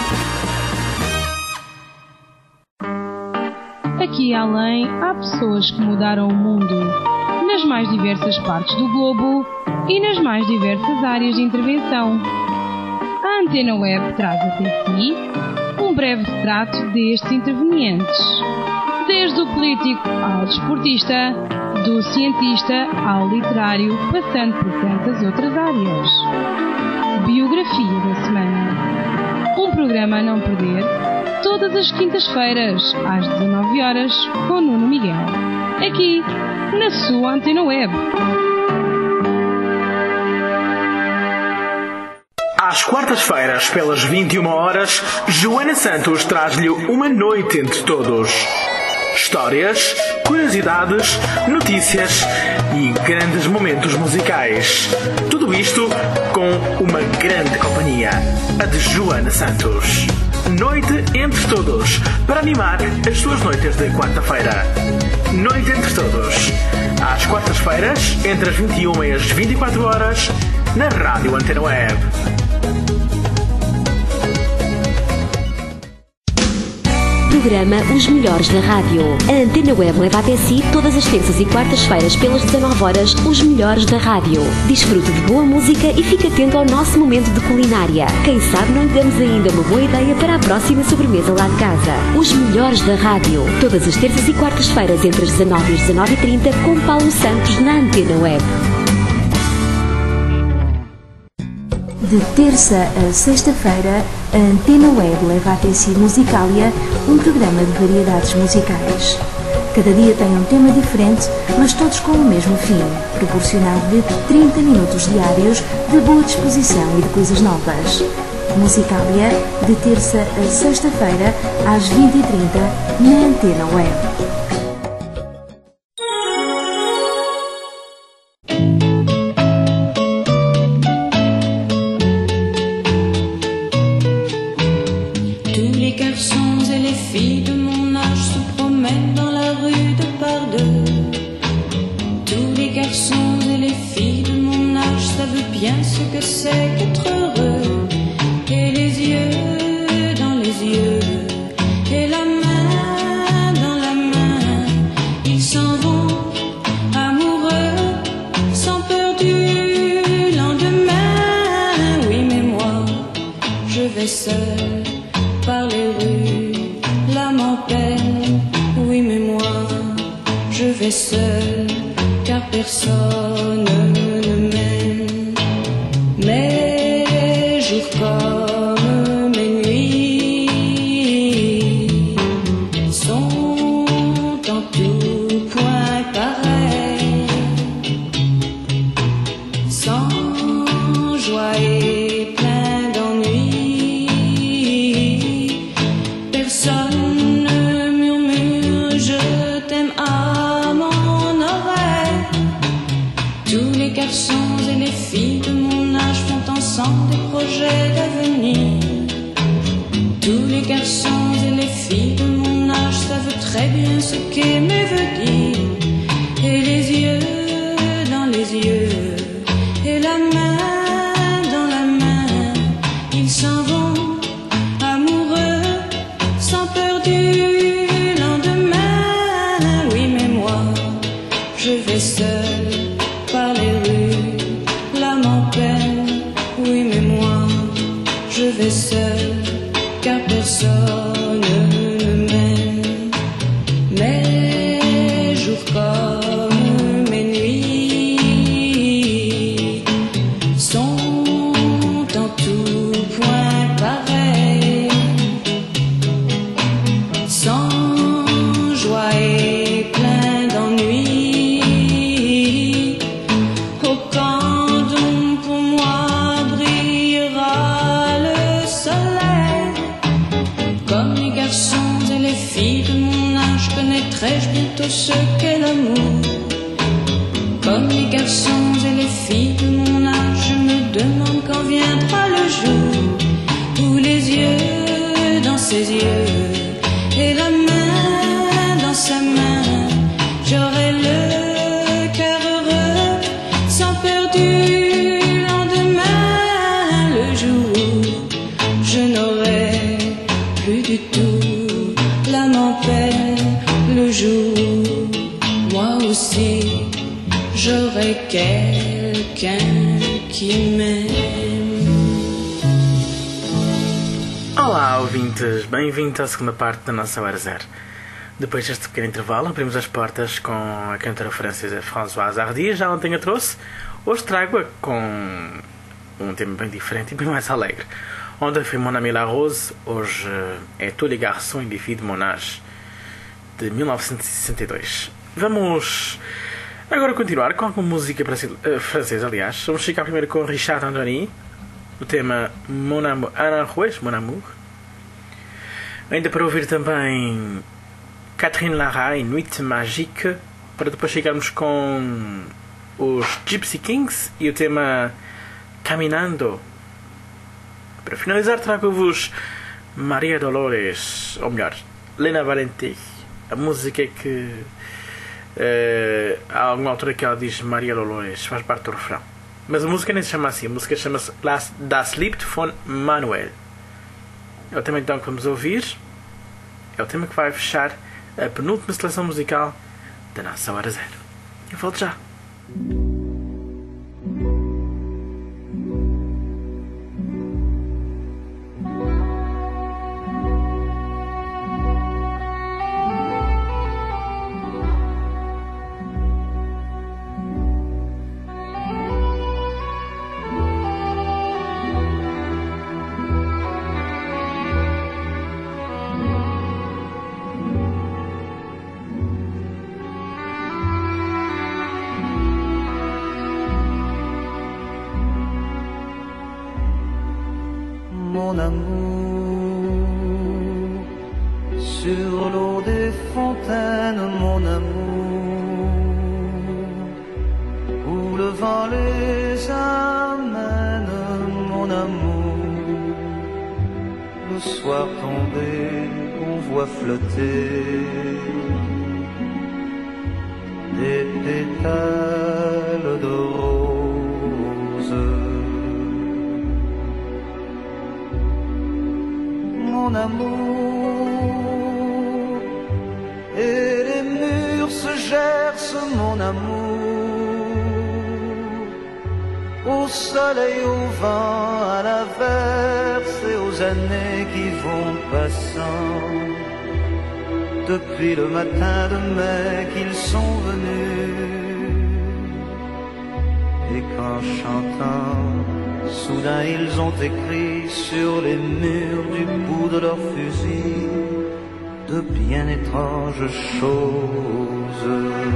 Aqui além, há pessoas que mudaram o mundo, nas mais diversas partes do globo e nas mais diversas áreas de intervenção. A Antena Web traz até si um breve retrato destes intervenientes, desde o político ao desportista, do cientista ao literário, passando por tantas outras áreas. Biografia da semana. Um programa a não perder, todas as quintas-feiras, às dezanove horas, com Nuno Miguel, aqui na sua Antena Web.
Às quartas-feiras, pelas vinte e uma horas, Joana Santos traz-lhe uma noite entre todos. Histórias, curiosidades, notícias e grandes momentos musicais. Tudo isto com uma grande companhia, a de Joana Santos. Noite entre todos, para animar as suas noites de quarta-feira. Noite entre todos, às quartas-feiras, entre as vinte e uma e as vinte e quatro horas, na Rádio Antena Web.
Programa Os Melhores da Rádio. A Antena Web leva até si, todas as terças e quartas-feiras, pelas dezanove horas, Os Melhores da Rádio. Desfrute de boa música e fique atento ao nosso momento de culinária. Quem sabe não lhe damos ainda uma boa ideia para a próxima sobremesa lá de casa. Os Melhores da Rádio. Todas as terças e quartas-feiras, entre as dezanove e as dezanove e trinta, com Paulo Santos na Antena Web.
De terça a sexta-feira, a Antena Web leva até si Musicalia, um programa de variedades musicais. Cada dia tem um tema diferente, mas todos com o mesmo fim, proporcionando-lhe trinta minutos diários de boa disposição e de coisas novas. Musicalia, de terça a sexta-feira, às vinte e trinta, na Antena Web.
Amoureux, sans peur du lendemain. Serai-je bientôt ce qu'est l'amour? Comme les garçons et les filles de mon âge, je me demande quand viendra le jour où les yeux dans ses yeux et la main dans sa main, j'aurai le cœur heureux sans peur du lendemain. Le jour où je n'aurai plus du tout l'âme en peine, le jour où moi aussi j'aurai quelqu'un qui m'aime.
Olá, ouvintes! Bem-vindos à segunda parte da nossa Hora Zero. Depois deste pequeno intervalo, abrimos as portas com a cantora francesa Françoise Hardy. Já ontem a trouxe. Hoje trago-a com um tema bem diferente e bem mais alegre. Ontem foi Mon Ami La Rose, hoje é Tous les garçons et les filles de mon âge, de mil novecentos e sessenta e dois. Vamos agora continuar com alguma música francesa, aliás. Vamos ficar primeiro com Richard Anthony, o tema Mon Amour, Aranjuez, Mon Amour. Ainda para ouvir também Catherine Lara e Nuit Magique, para depois chegarmos com os Gypsy Kings e o tema Caminando. Para finalizar, trago-vos Maria Dolores, ou melhor, Lena Valente, a música que uh, há alguma altura que ela diz Maria Dolores, faz parte do refrão. Mas a música nem se chama assim, a música chama-se Das Lied von Manuel. É o tema então que vamos ouvir, é o tema que vai fechar a penúltima seleção musical da nossa Hora Zero. Eu volto já.
Mon amour, sur l'eau des fontaines, mon amour, où le vent les amène, mon amour, le soir tombé, on voit flotter des pétales de rose. Mon amour, et les murs se gercent, mon amour, au soleil, au vent, à l'averse et aux années qui vont passant. Depuis le matin de mai qu'ils sont venus, et qu'en chantant, soudain ils ont écrit sur les murs du bout de leur fusil de bien étranges choses.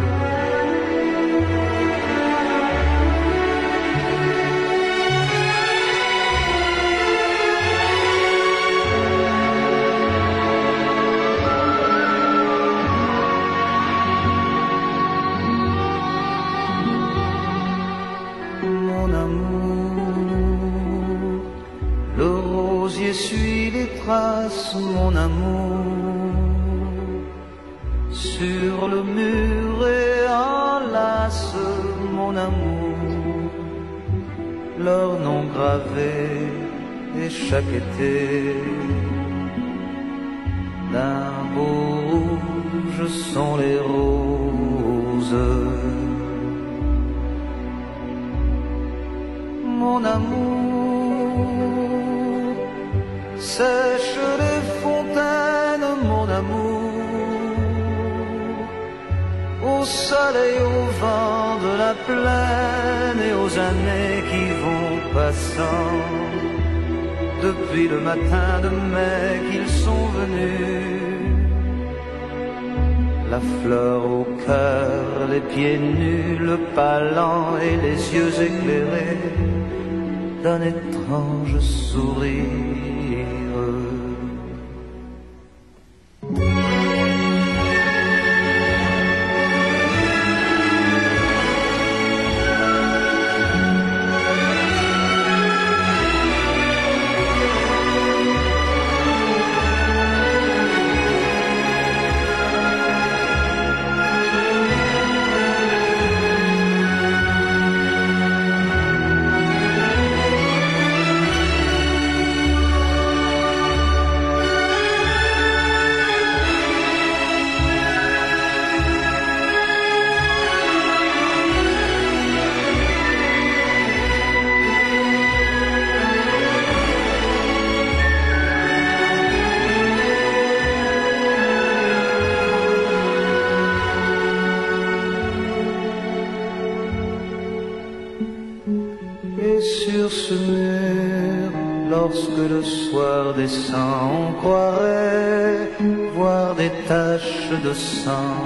Mon amour, le rosier suit les traces, mon amour, sur le mur et enlace, mon amour, leur nom gravé et chaque été d'un beau rouge sont les roses. Mon amour, sèche les fontaines, mon amour, au soleil, au vent de la plaine et aux années qui vont passant. Depuis le matin de mai qu'ils sont venus, la fleur au cœur, les pieds nus, le pas lent et les yeux éclairés d'un étrange sourire. descend, on croirait voir des taches de sang.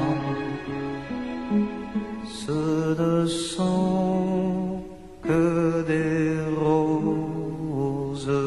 Ce ne sont que des roses.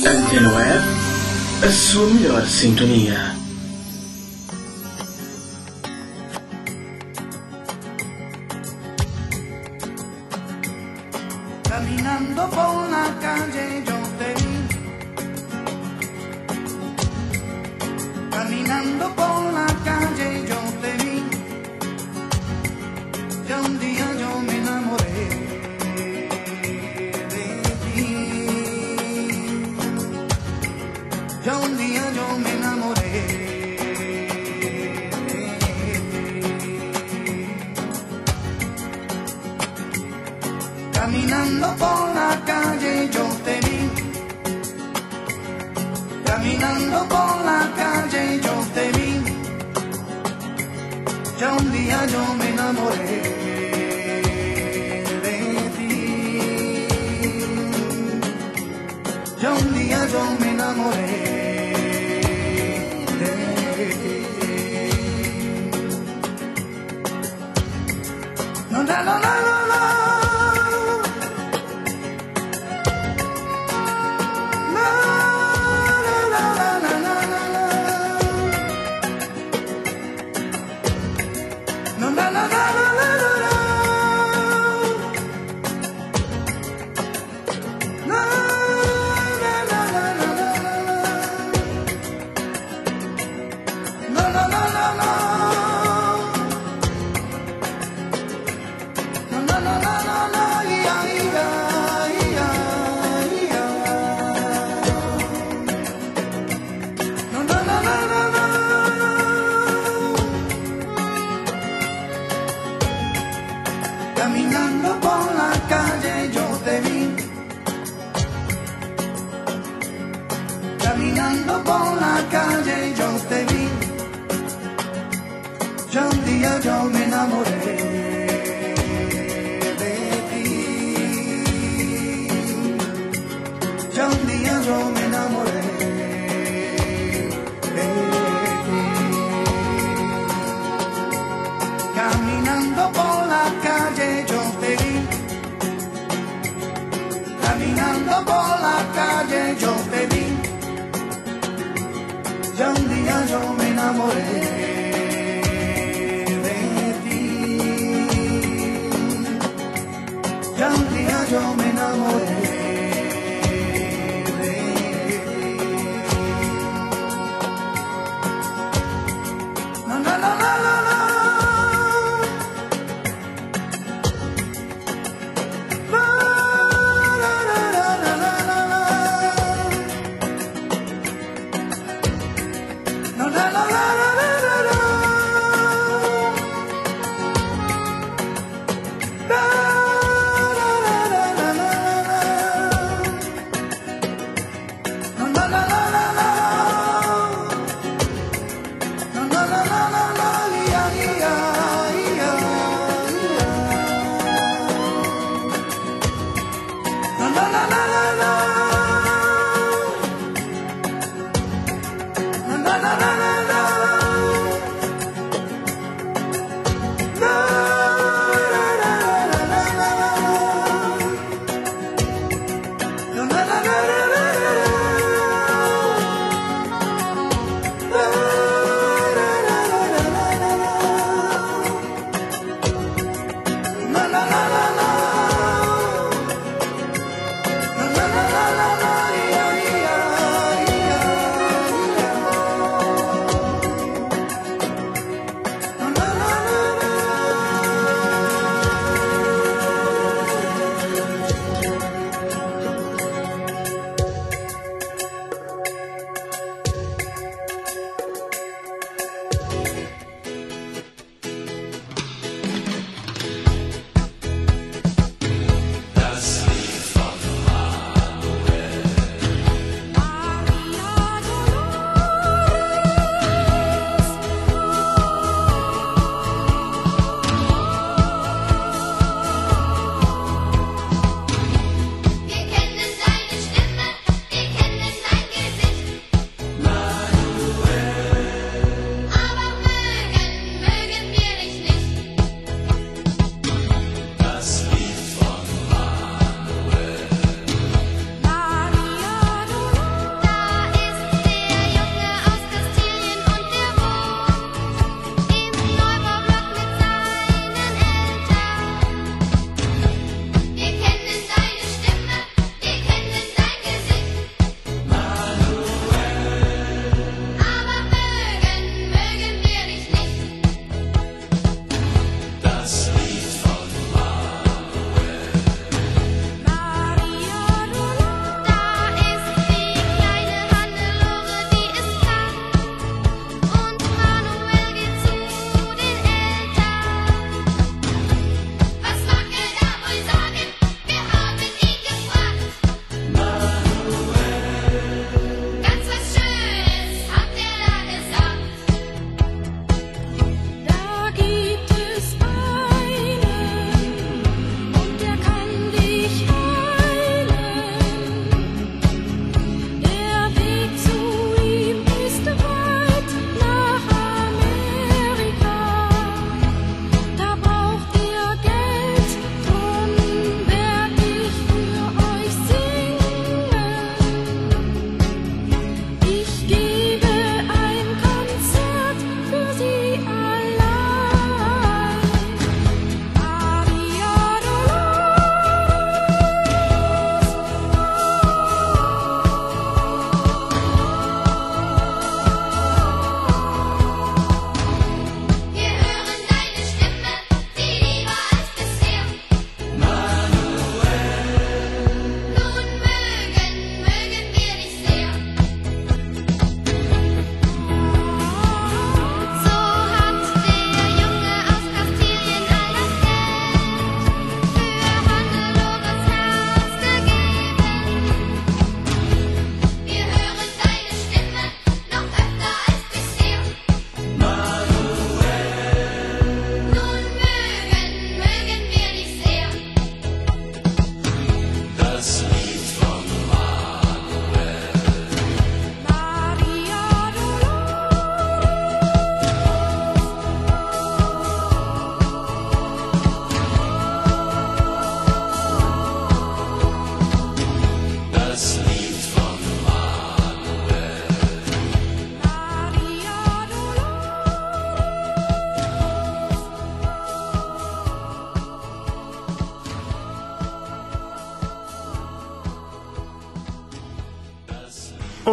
Antena Web, a sua melhor sintonia.
Caminando por la calle yo te vi, caminando por la calle yo te vi, ya un día yo me enamoré de ti, ya un día yo me enamoré de ti, caminando por la calle yo te vi, caminando por la calle yo te vi, ya un día yo me enamoré de ti, ya un día yo me enamoré de ti. No, no, no, no, no, no. Caminando por la calle yo te vi, caminando por la calle yo te vi, ya un día yo me enamoré de ti, ya un día yo me enamoré de ti, caminando por la calle yo te vi, caminando por la calle yo te vi, ya un día yo me enamoré de ti, ya un día yo me enamoré de ti. No, no, no, no, no, no. No,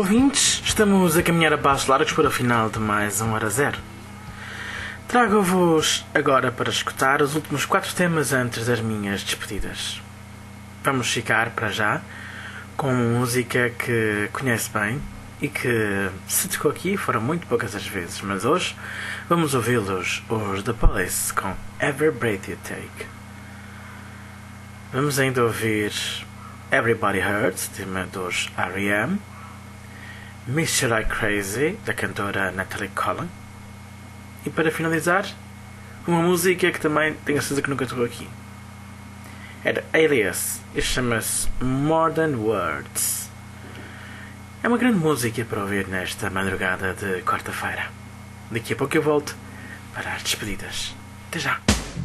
ouvintes, estamos a caminhar a passos largos para o final de mais um Hora Zero. Trago-vos agora para escutar os últimos quatro temas antes das minhas despedidas. Vamos ficar, para já, com uma música que conhece bem e que se tocou aqui foram muito poucas as vezes, mas hoje vamos ouvi-los, os The Police, com Every Breath You Take. Vamos ainda ouvir Everybody Hurts, tema dos R E M, Miss You Like Crazy, da cantora Natalie Collin, e para finalizar, uma música que também tenho a certeza que nunca tocou aqui. É da Alias e chama-se More Than Words. É uma grande música para ouvir nesta madrugada de quarta-feira. Daqui a pouco eu volto para as despedidas. Até já!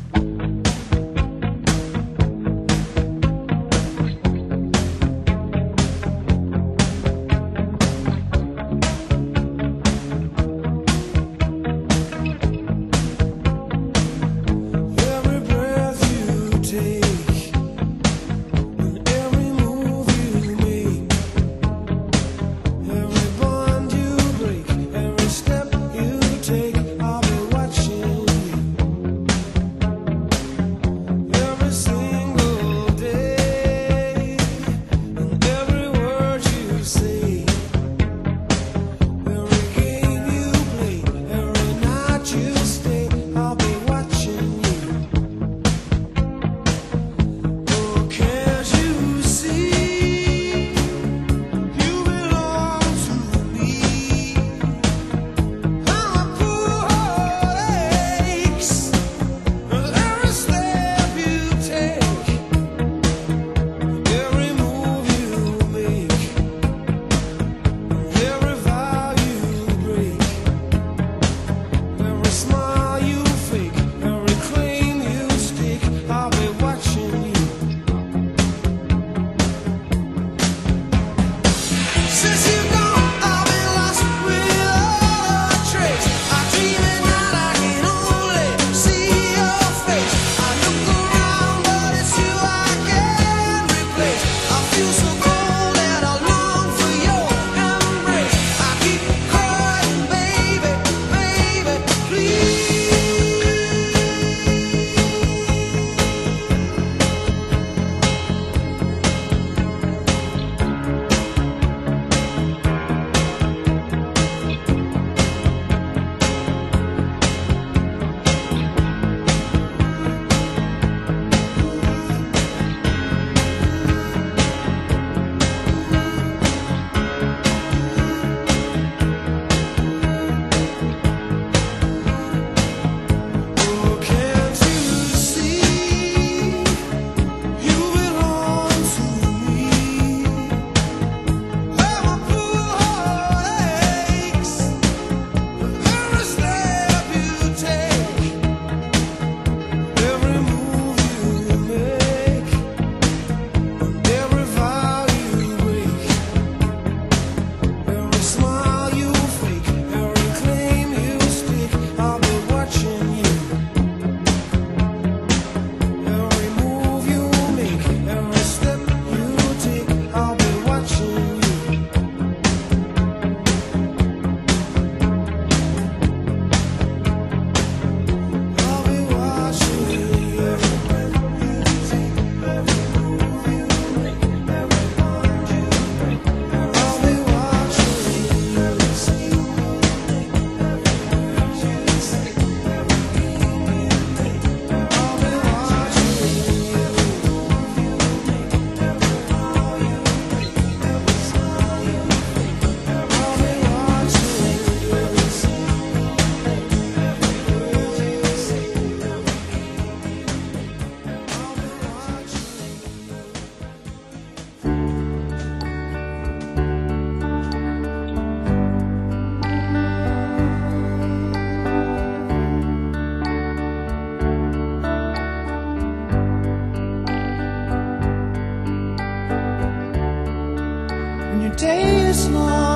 day is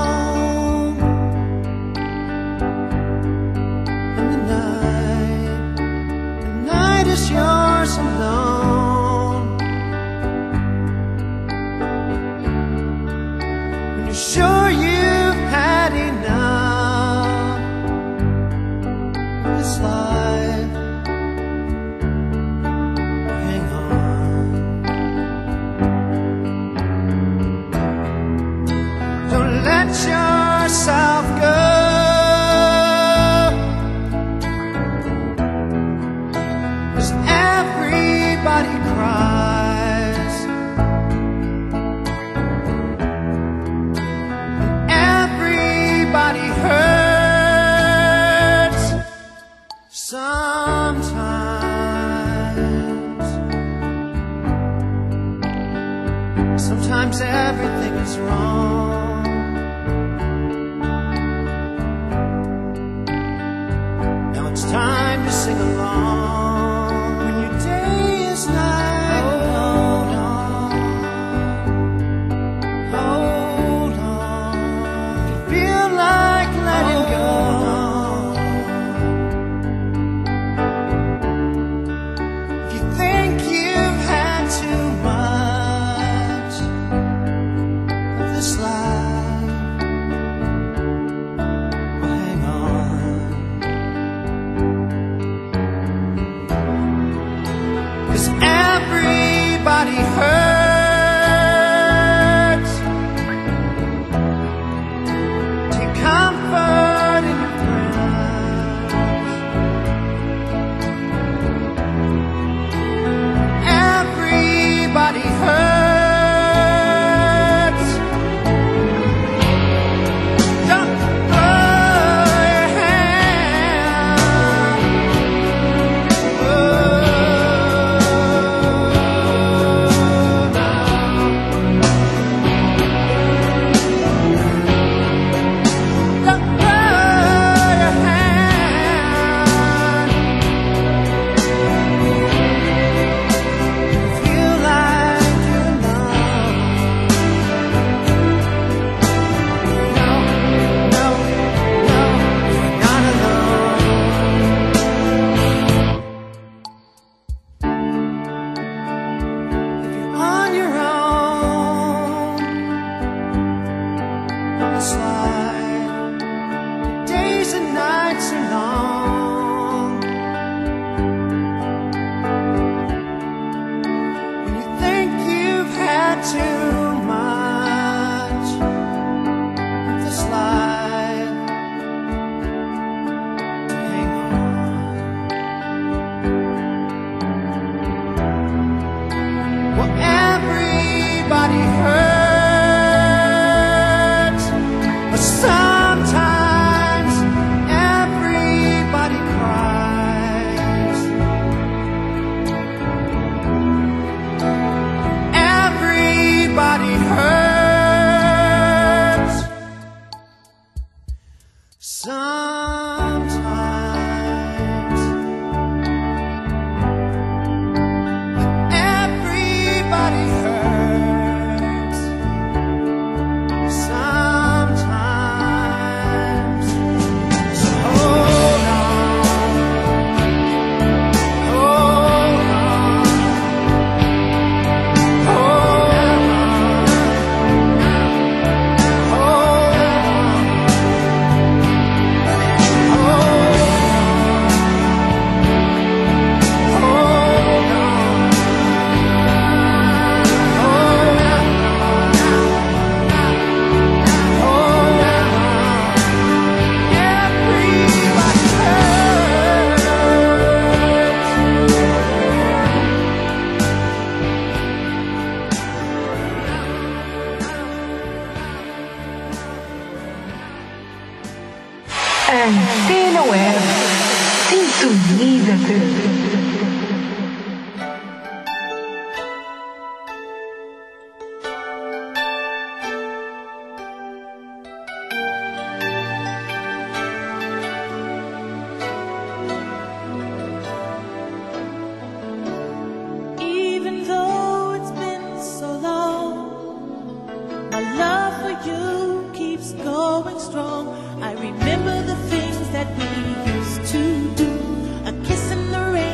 long and the night, the night is yours alone. When you're sure you
Sometimes everything is wrong. Now it's time to sing along. When your day is night, hold on, hold on. If you feel like letting go, if you think you've had too much of this life, well, hang on. 'Cause everybody hurts. Take comfort in your friends. Everybody hurts. Don't throw your hand. Oh, don't throw your hand. Feel like you're alone. No, no, no, you're not alone. If you're on your own, on the slide, days and nights are long. When you think you've had too much of the slide, hang on. Well, everybody hurts, but sometimes everybody cries. Everybody hurts sometimes. Everybody hurts sometimes. So hold on, hold on, hold on, hold
Antena Web. Sintoniza-te.
Even though it's been so long, my love for you keeps going strong. I remember the things that we used to do. A kiss in the rain.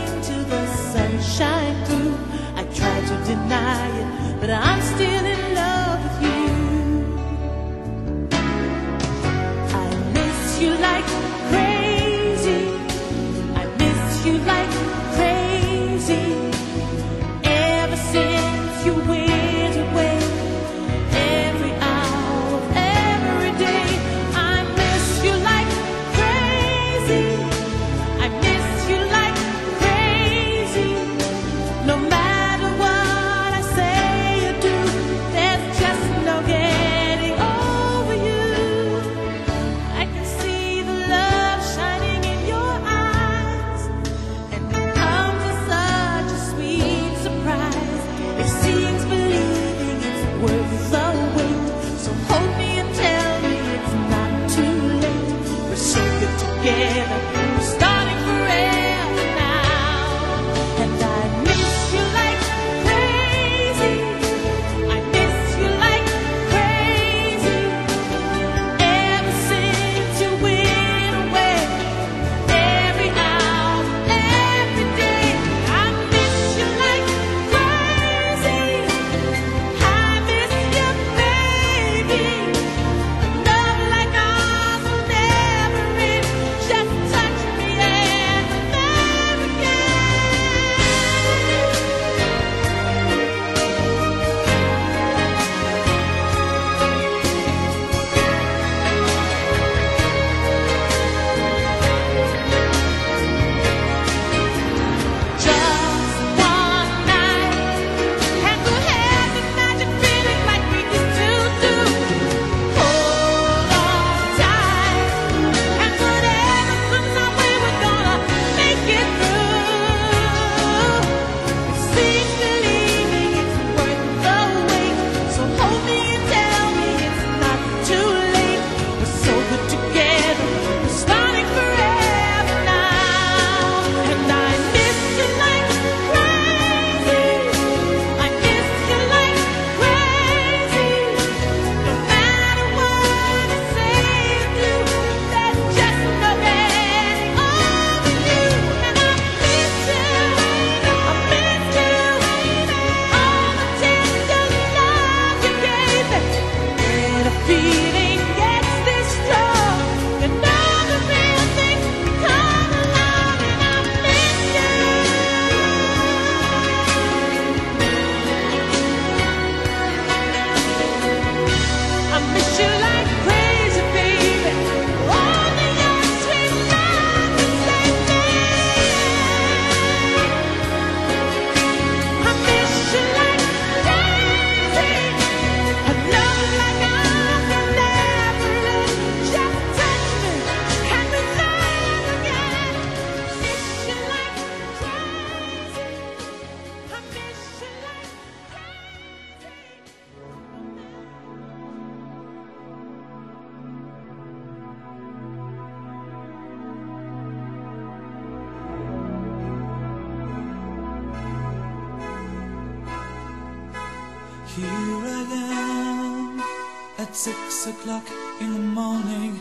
Here I am at six o'clock in the morning,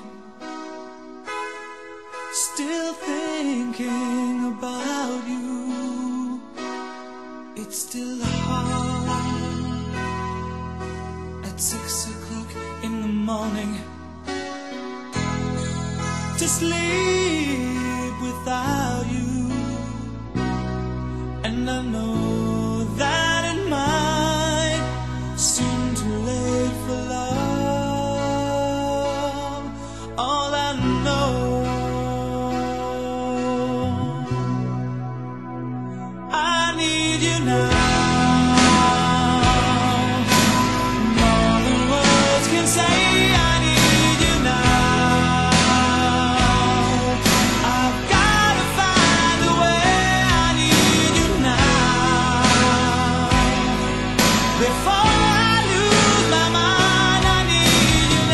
still thinking about you. It's still hard at six o'clock in the morning to sleep without you, and I know that it might seem too late for love. All I know, I need you now. More than words can say, I need you now. I've gotta find a way, I need you now. Before I lose my mind, I need you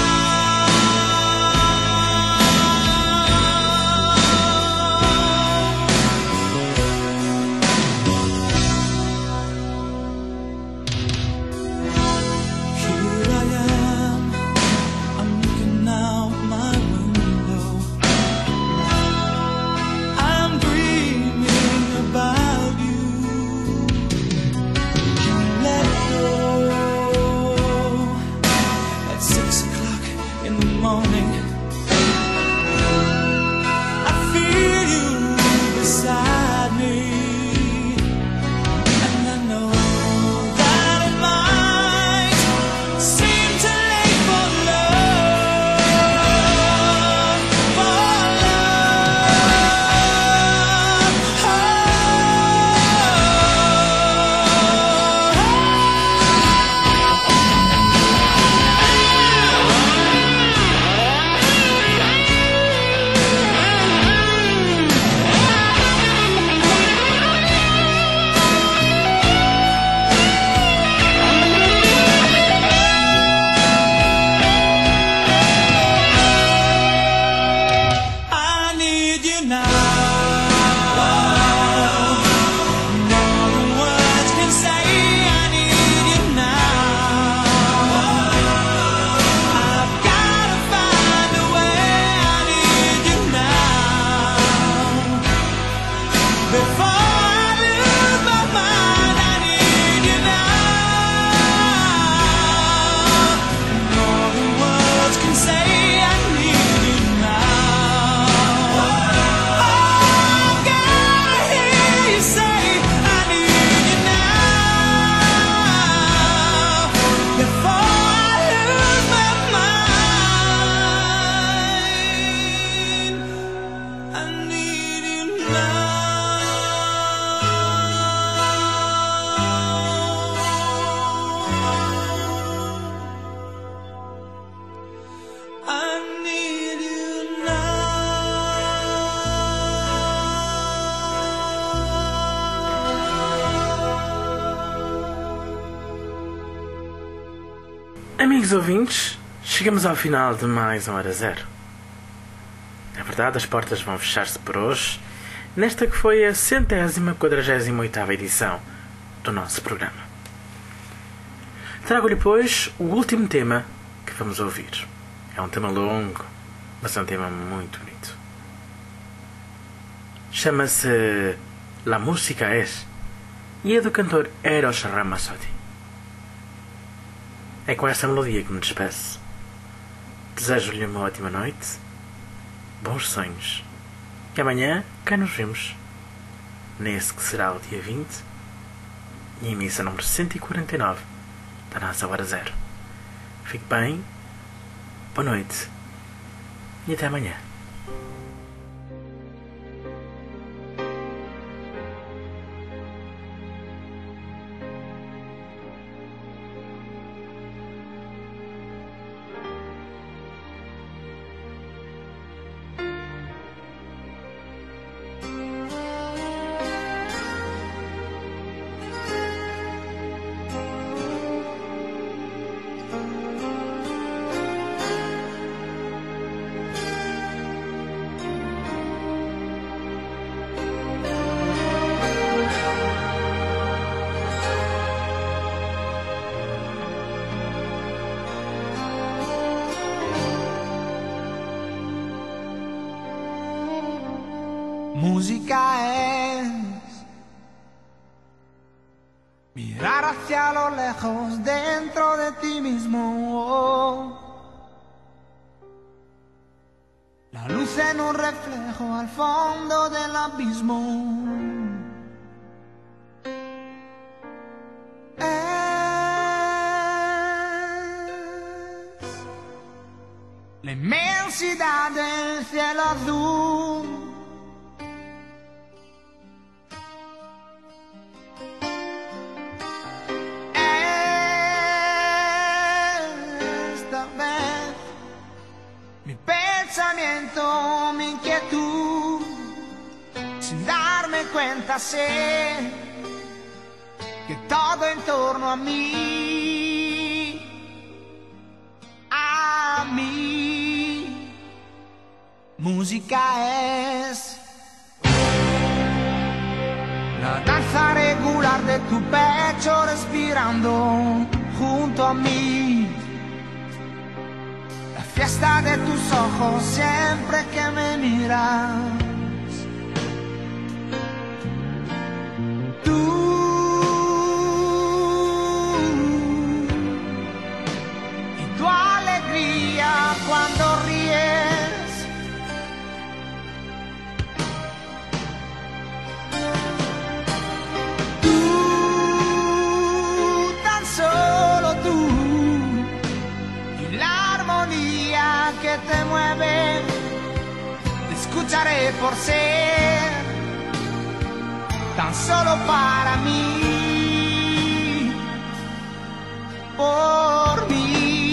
Here I am, I'm looking out my window, I'm dreaming about you. Let go at six o'clock in the morning. I feel you beside me, and I know that it might seem too late for love, for I need you now. More than words can say, I need you now. I've gotta find a way, I need you now. Before I lose my mind, I need you now. More than words can say, I need you now. I've gotta hear you say, I need you now. Before I lose my mind, I need you now. I need you
Amigos ouvintes, chegamos ao final de mais um Hora Zero. É verdade, as portas vão fechar-se por hoje, nesta que foi a centésima quadragésima oitava edição do nosso programa. Trago-lhe, pois, o último tema que vamos ouvir. É um tema longo, mas é um tema muito bonito. Chama-se La Música Es e é do cantor Eros Ramazzotti. É com esta melodia que me despeço. Desejo-lhe uma ótima noite, bons sonhos, e amanhã cá nos vemos, nesse que será o dia vinte, e em missa número cento e quarenta e nove da nossa Hora Zero. Fique bem, boa noite e até amanhã.
Música es mirar hacia lo lejos dentro de ti mismo. La luz en un reflejo al fondo del abismo. Es la inmensidad del cielo azul. Esta vez mi pensamiento, mi inquietud, sin darme cuenta sé que todo en torno a mí, a mí, música es la danza regular de tu pecho respirando junto a mí, la fiesta de tus ojos siempre que me miras. Cuando ríes, tú, tan solo tú, y la armonía que te mueve, te escucharé por ser tan solo para mí, por mí.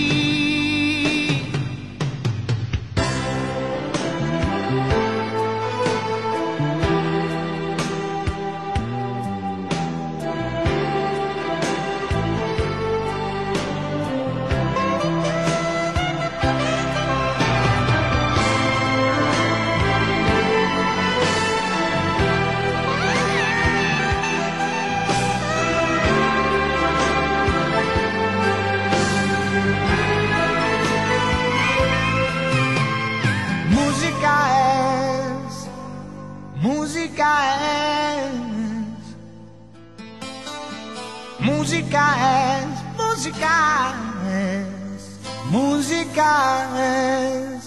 Música es, música es, música es, música es.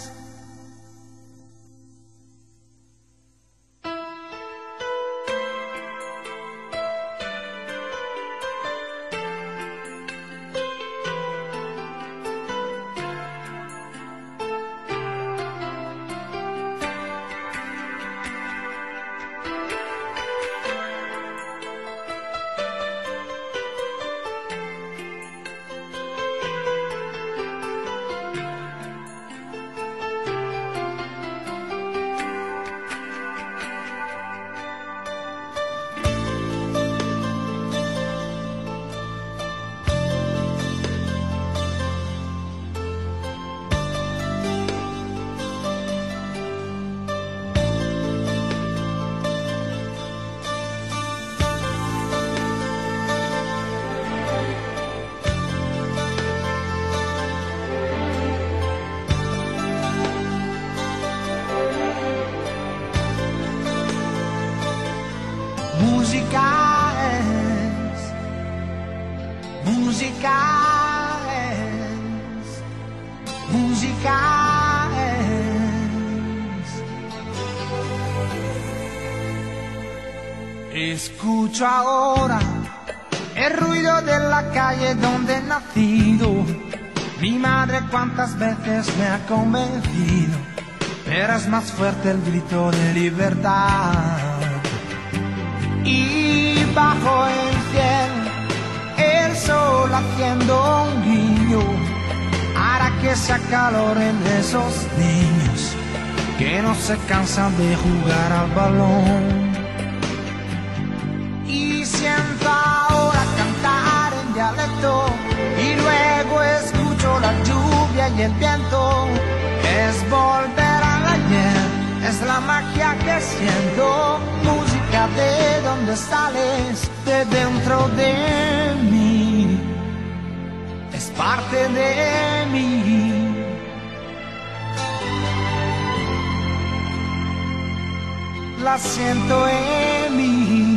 Música es, música es, música es. Escucho ahora el ruido de la calle donde he nacido. Mi madre cuántas veces me ha convencido, pero es más fuerte el grito de libertad. Y bajo el cielo, el sol haciendo un guiño hará que se acaloren esos niños que no se cansan de jugar al balón. Y siento ahora cantar en dialecto y luego escucho la lluvia y el viento. Es volver al ayer, es la magia que siento, música de donde sales, de dentro de mí, es parte de mí. la siento en mí.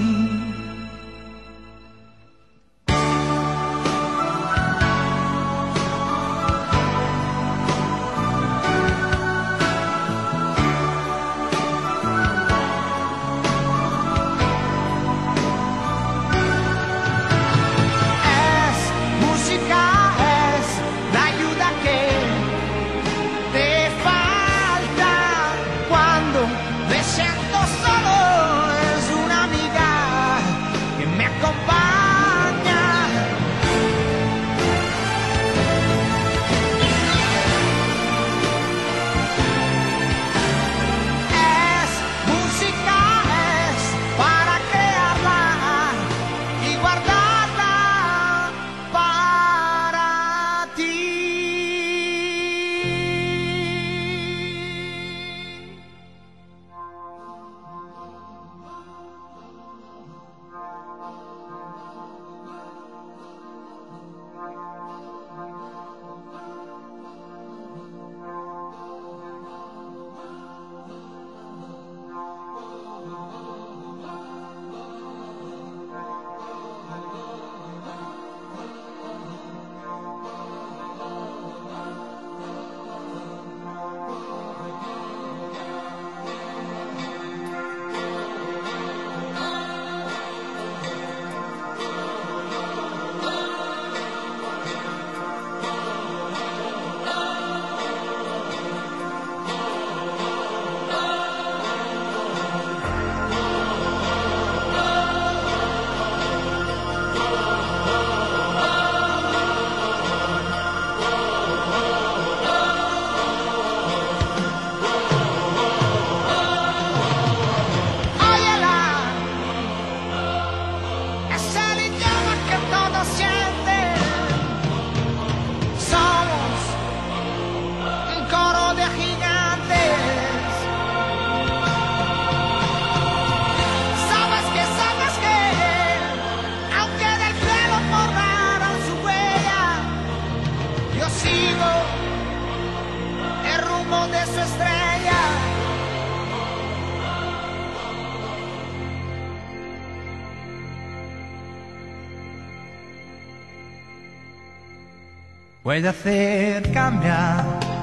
Puede hacer cambiar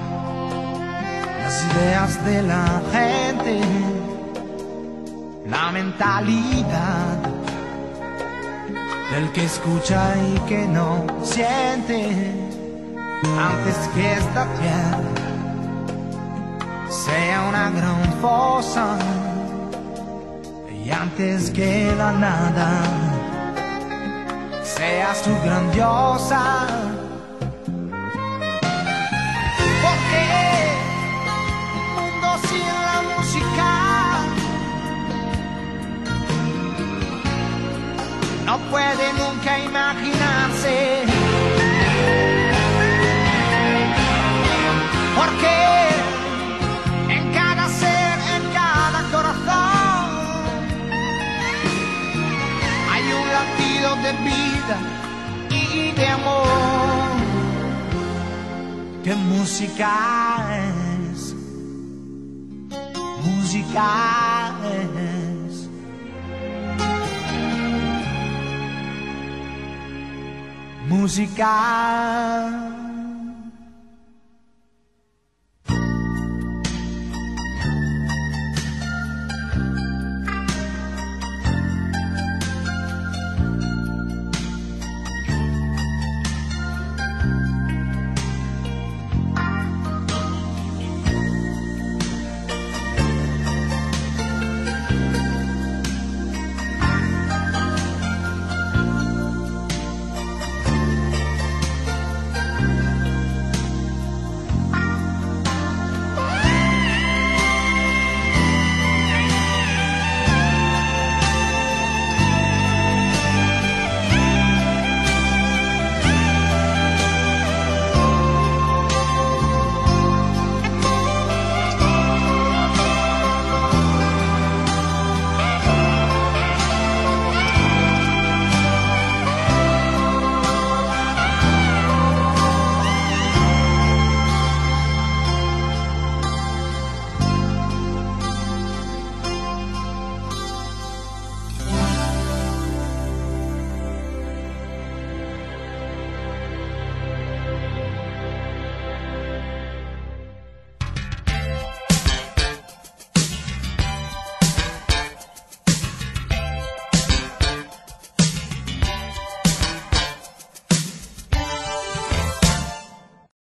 las ideas de la gente, la mentalidad del que escucha y que no siente, antes que esta tierra sea una gran fosa y antes que la nada seas tú grandiosa. Sin la música no puede nunca imaginarse, porque en cada ser, en cada corazón hay un latido de vida y de amor. ¿Qué música es? Música es, música.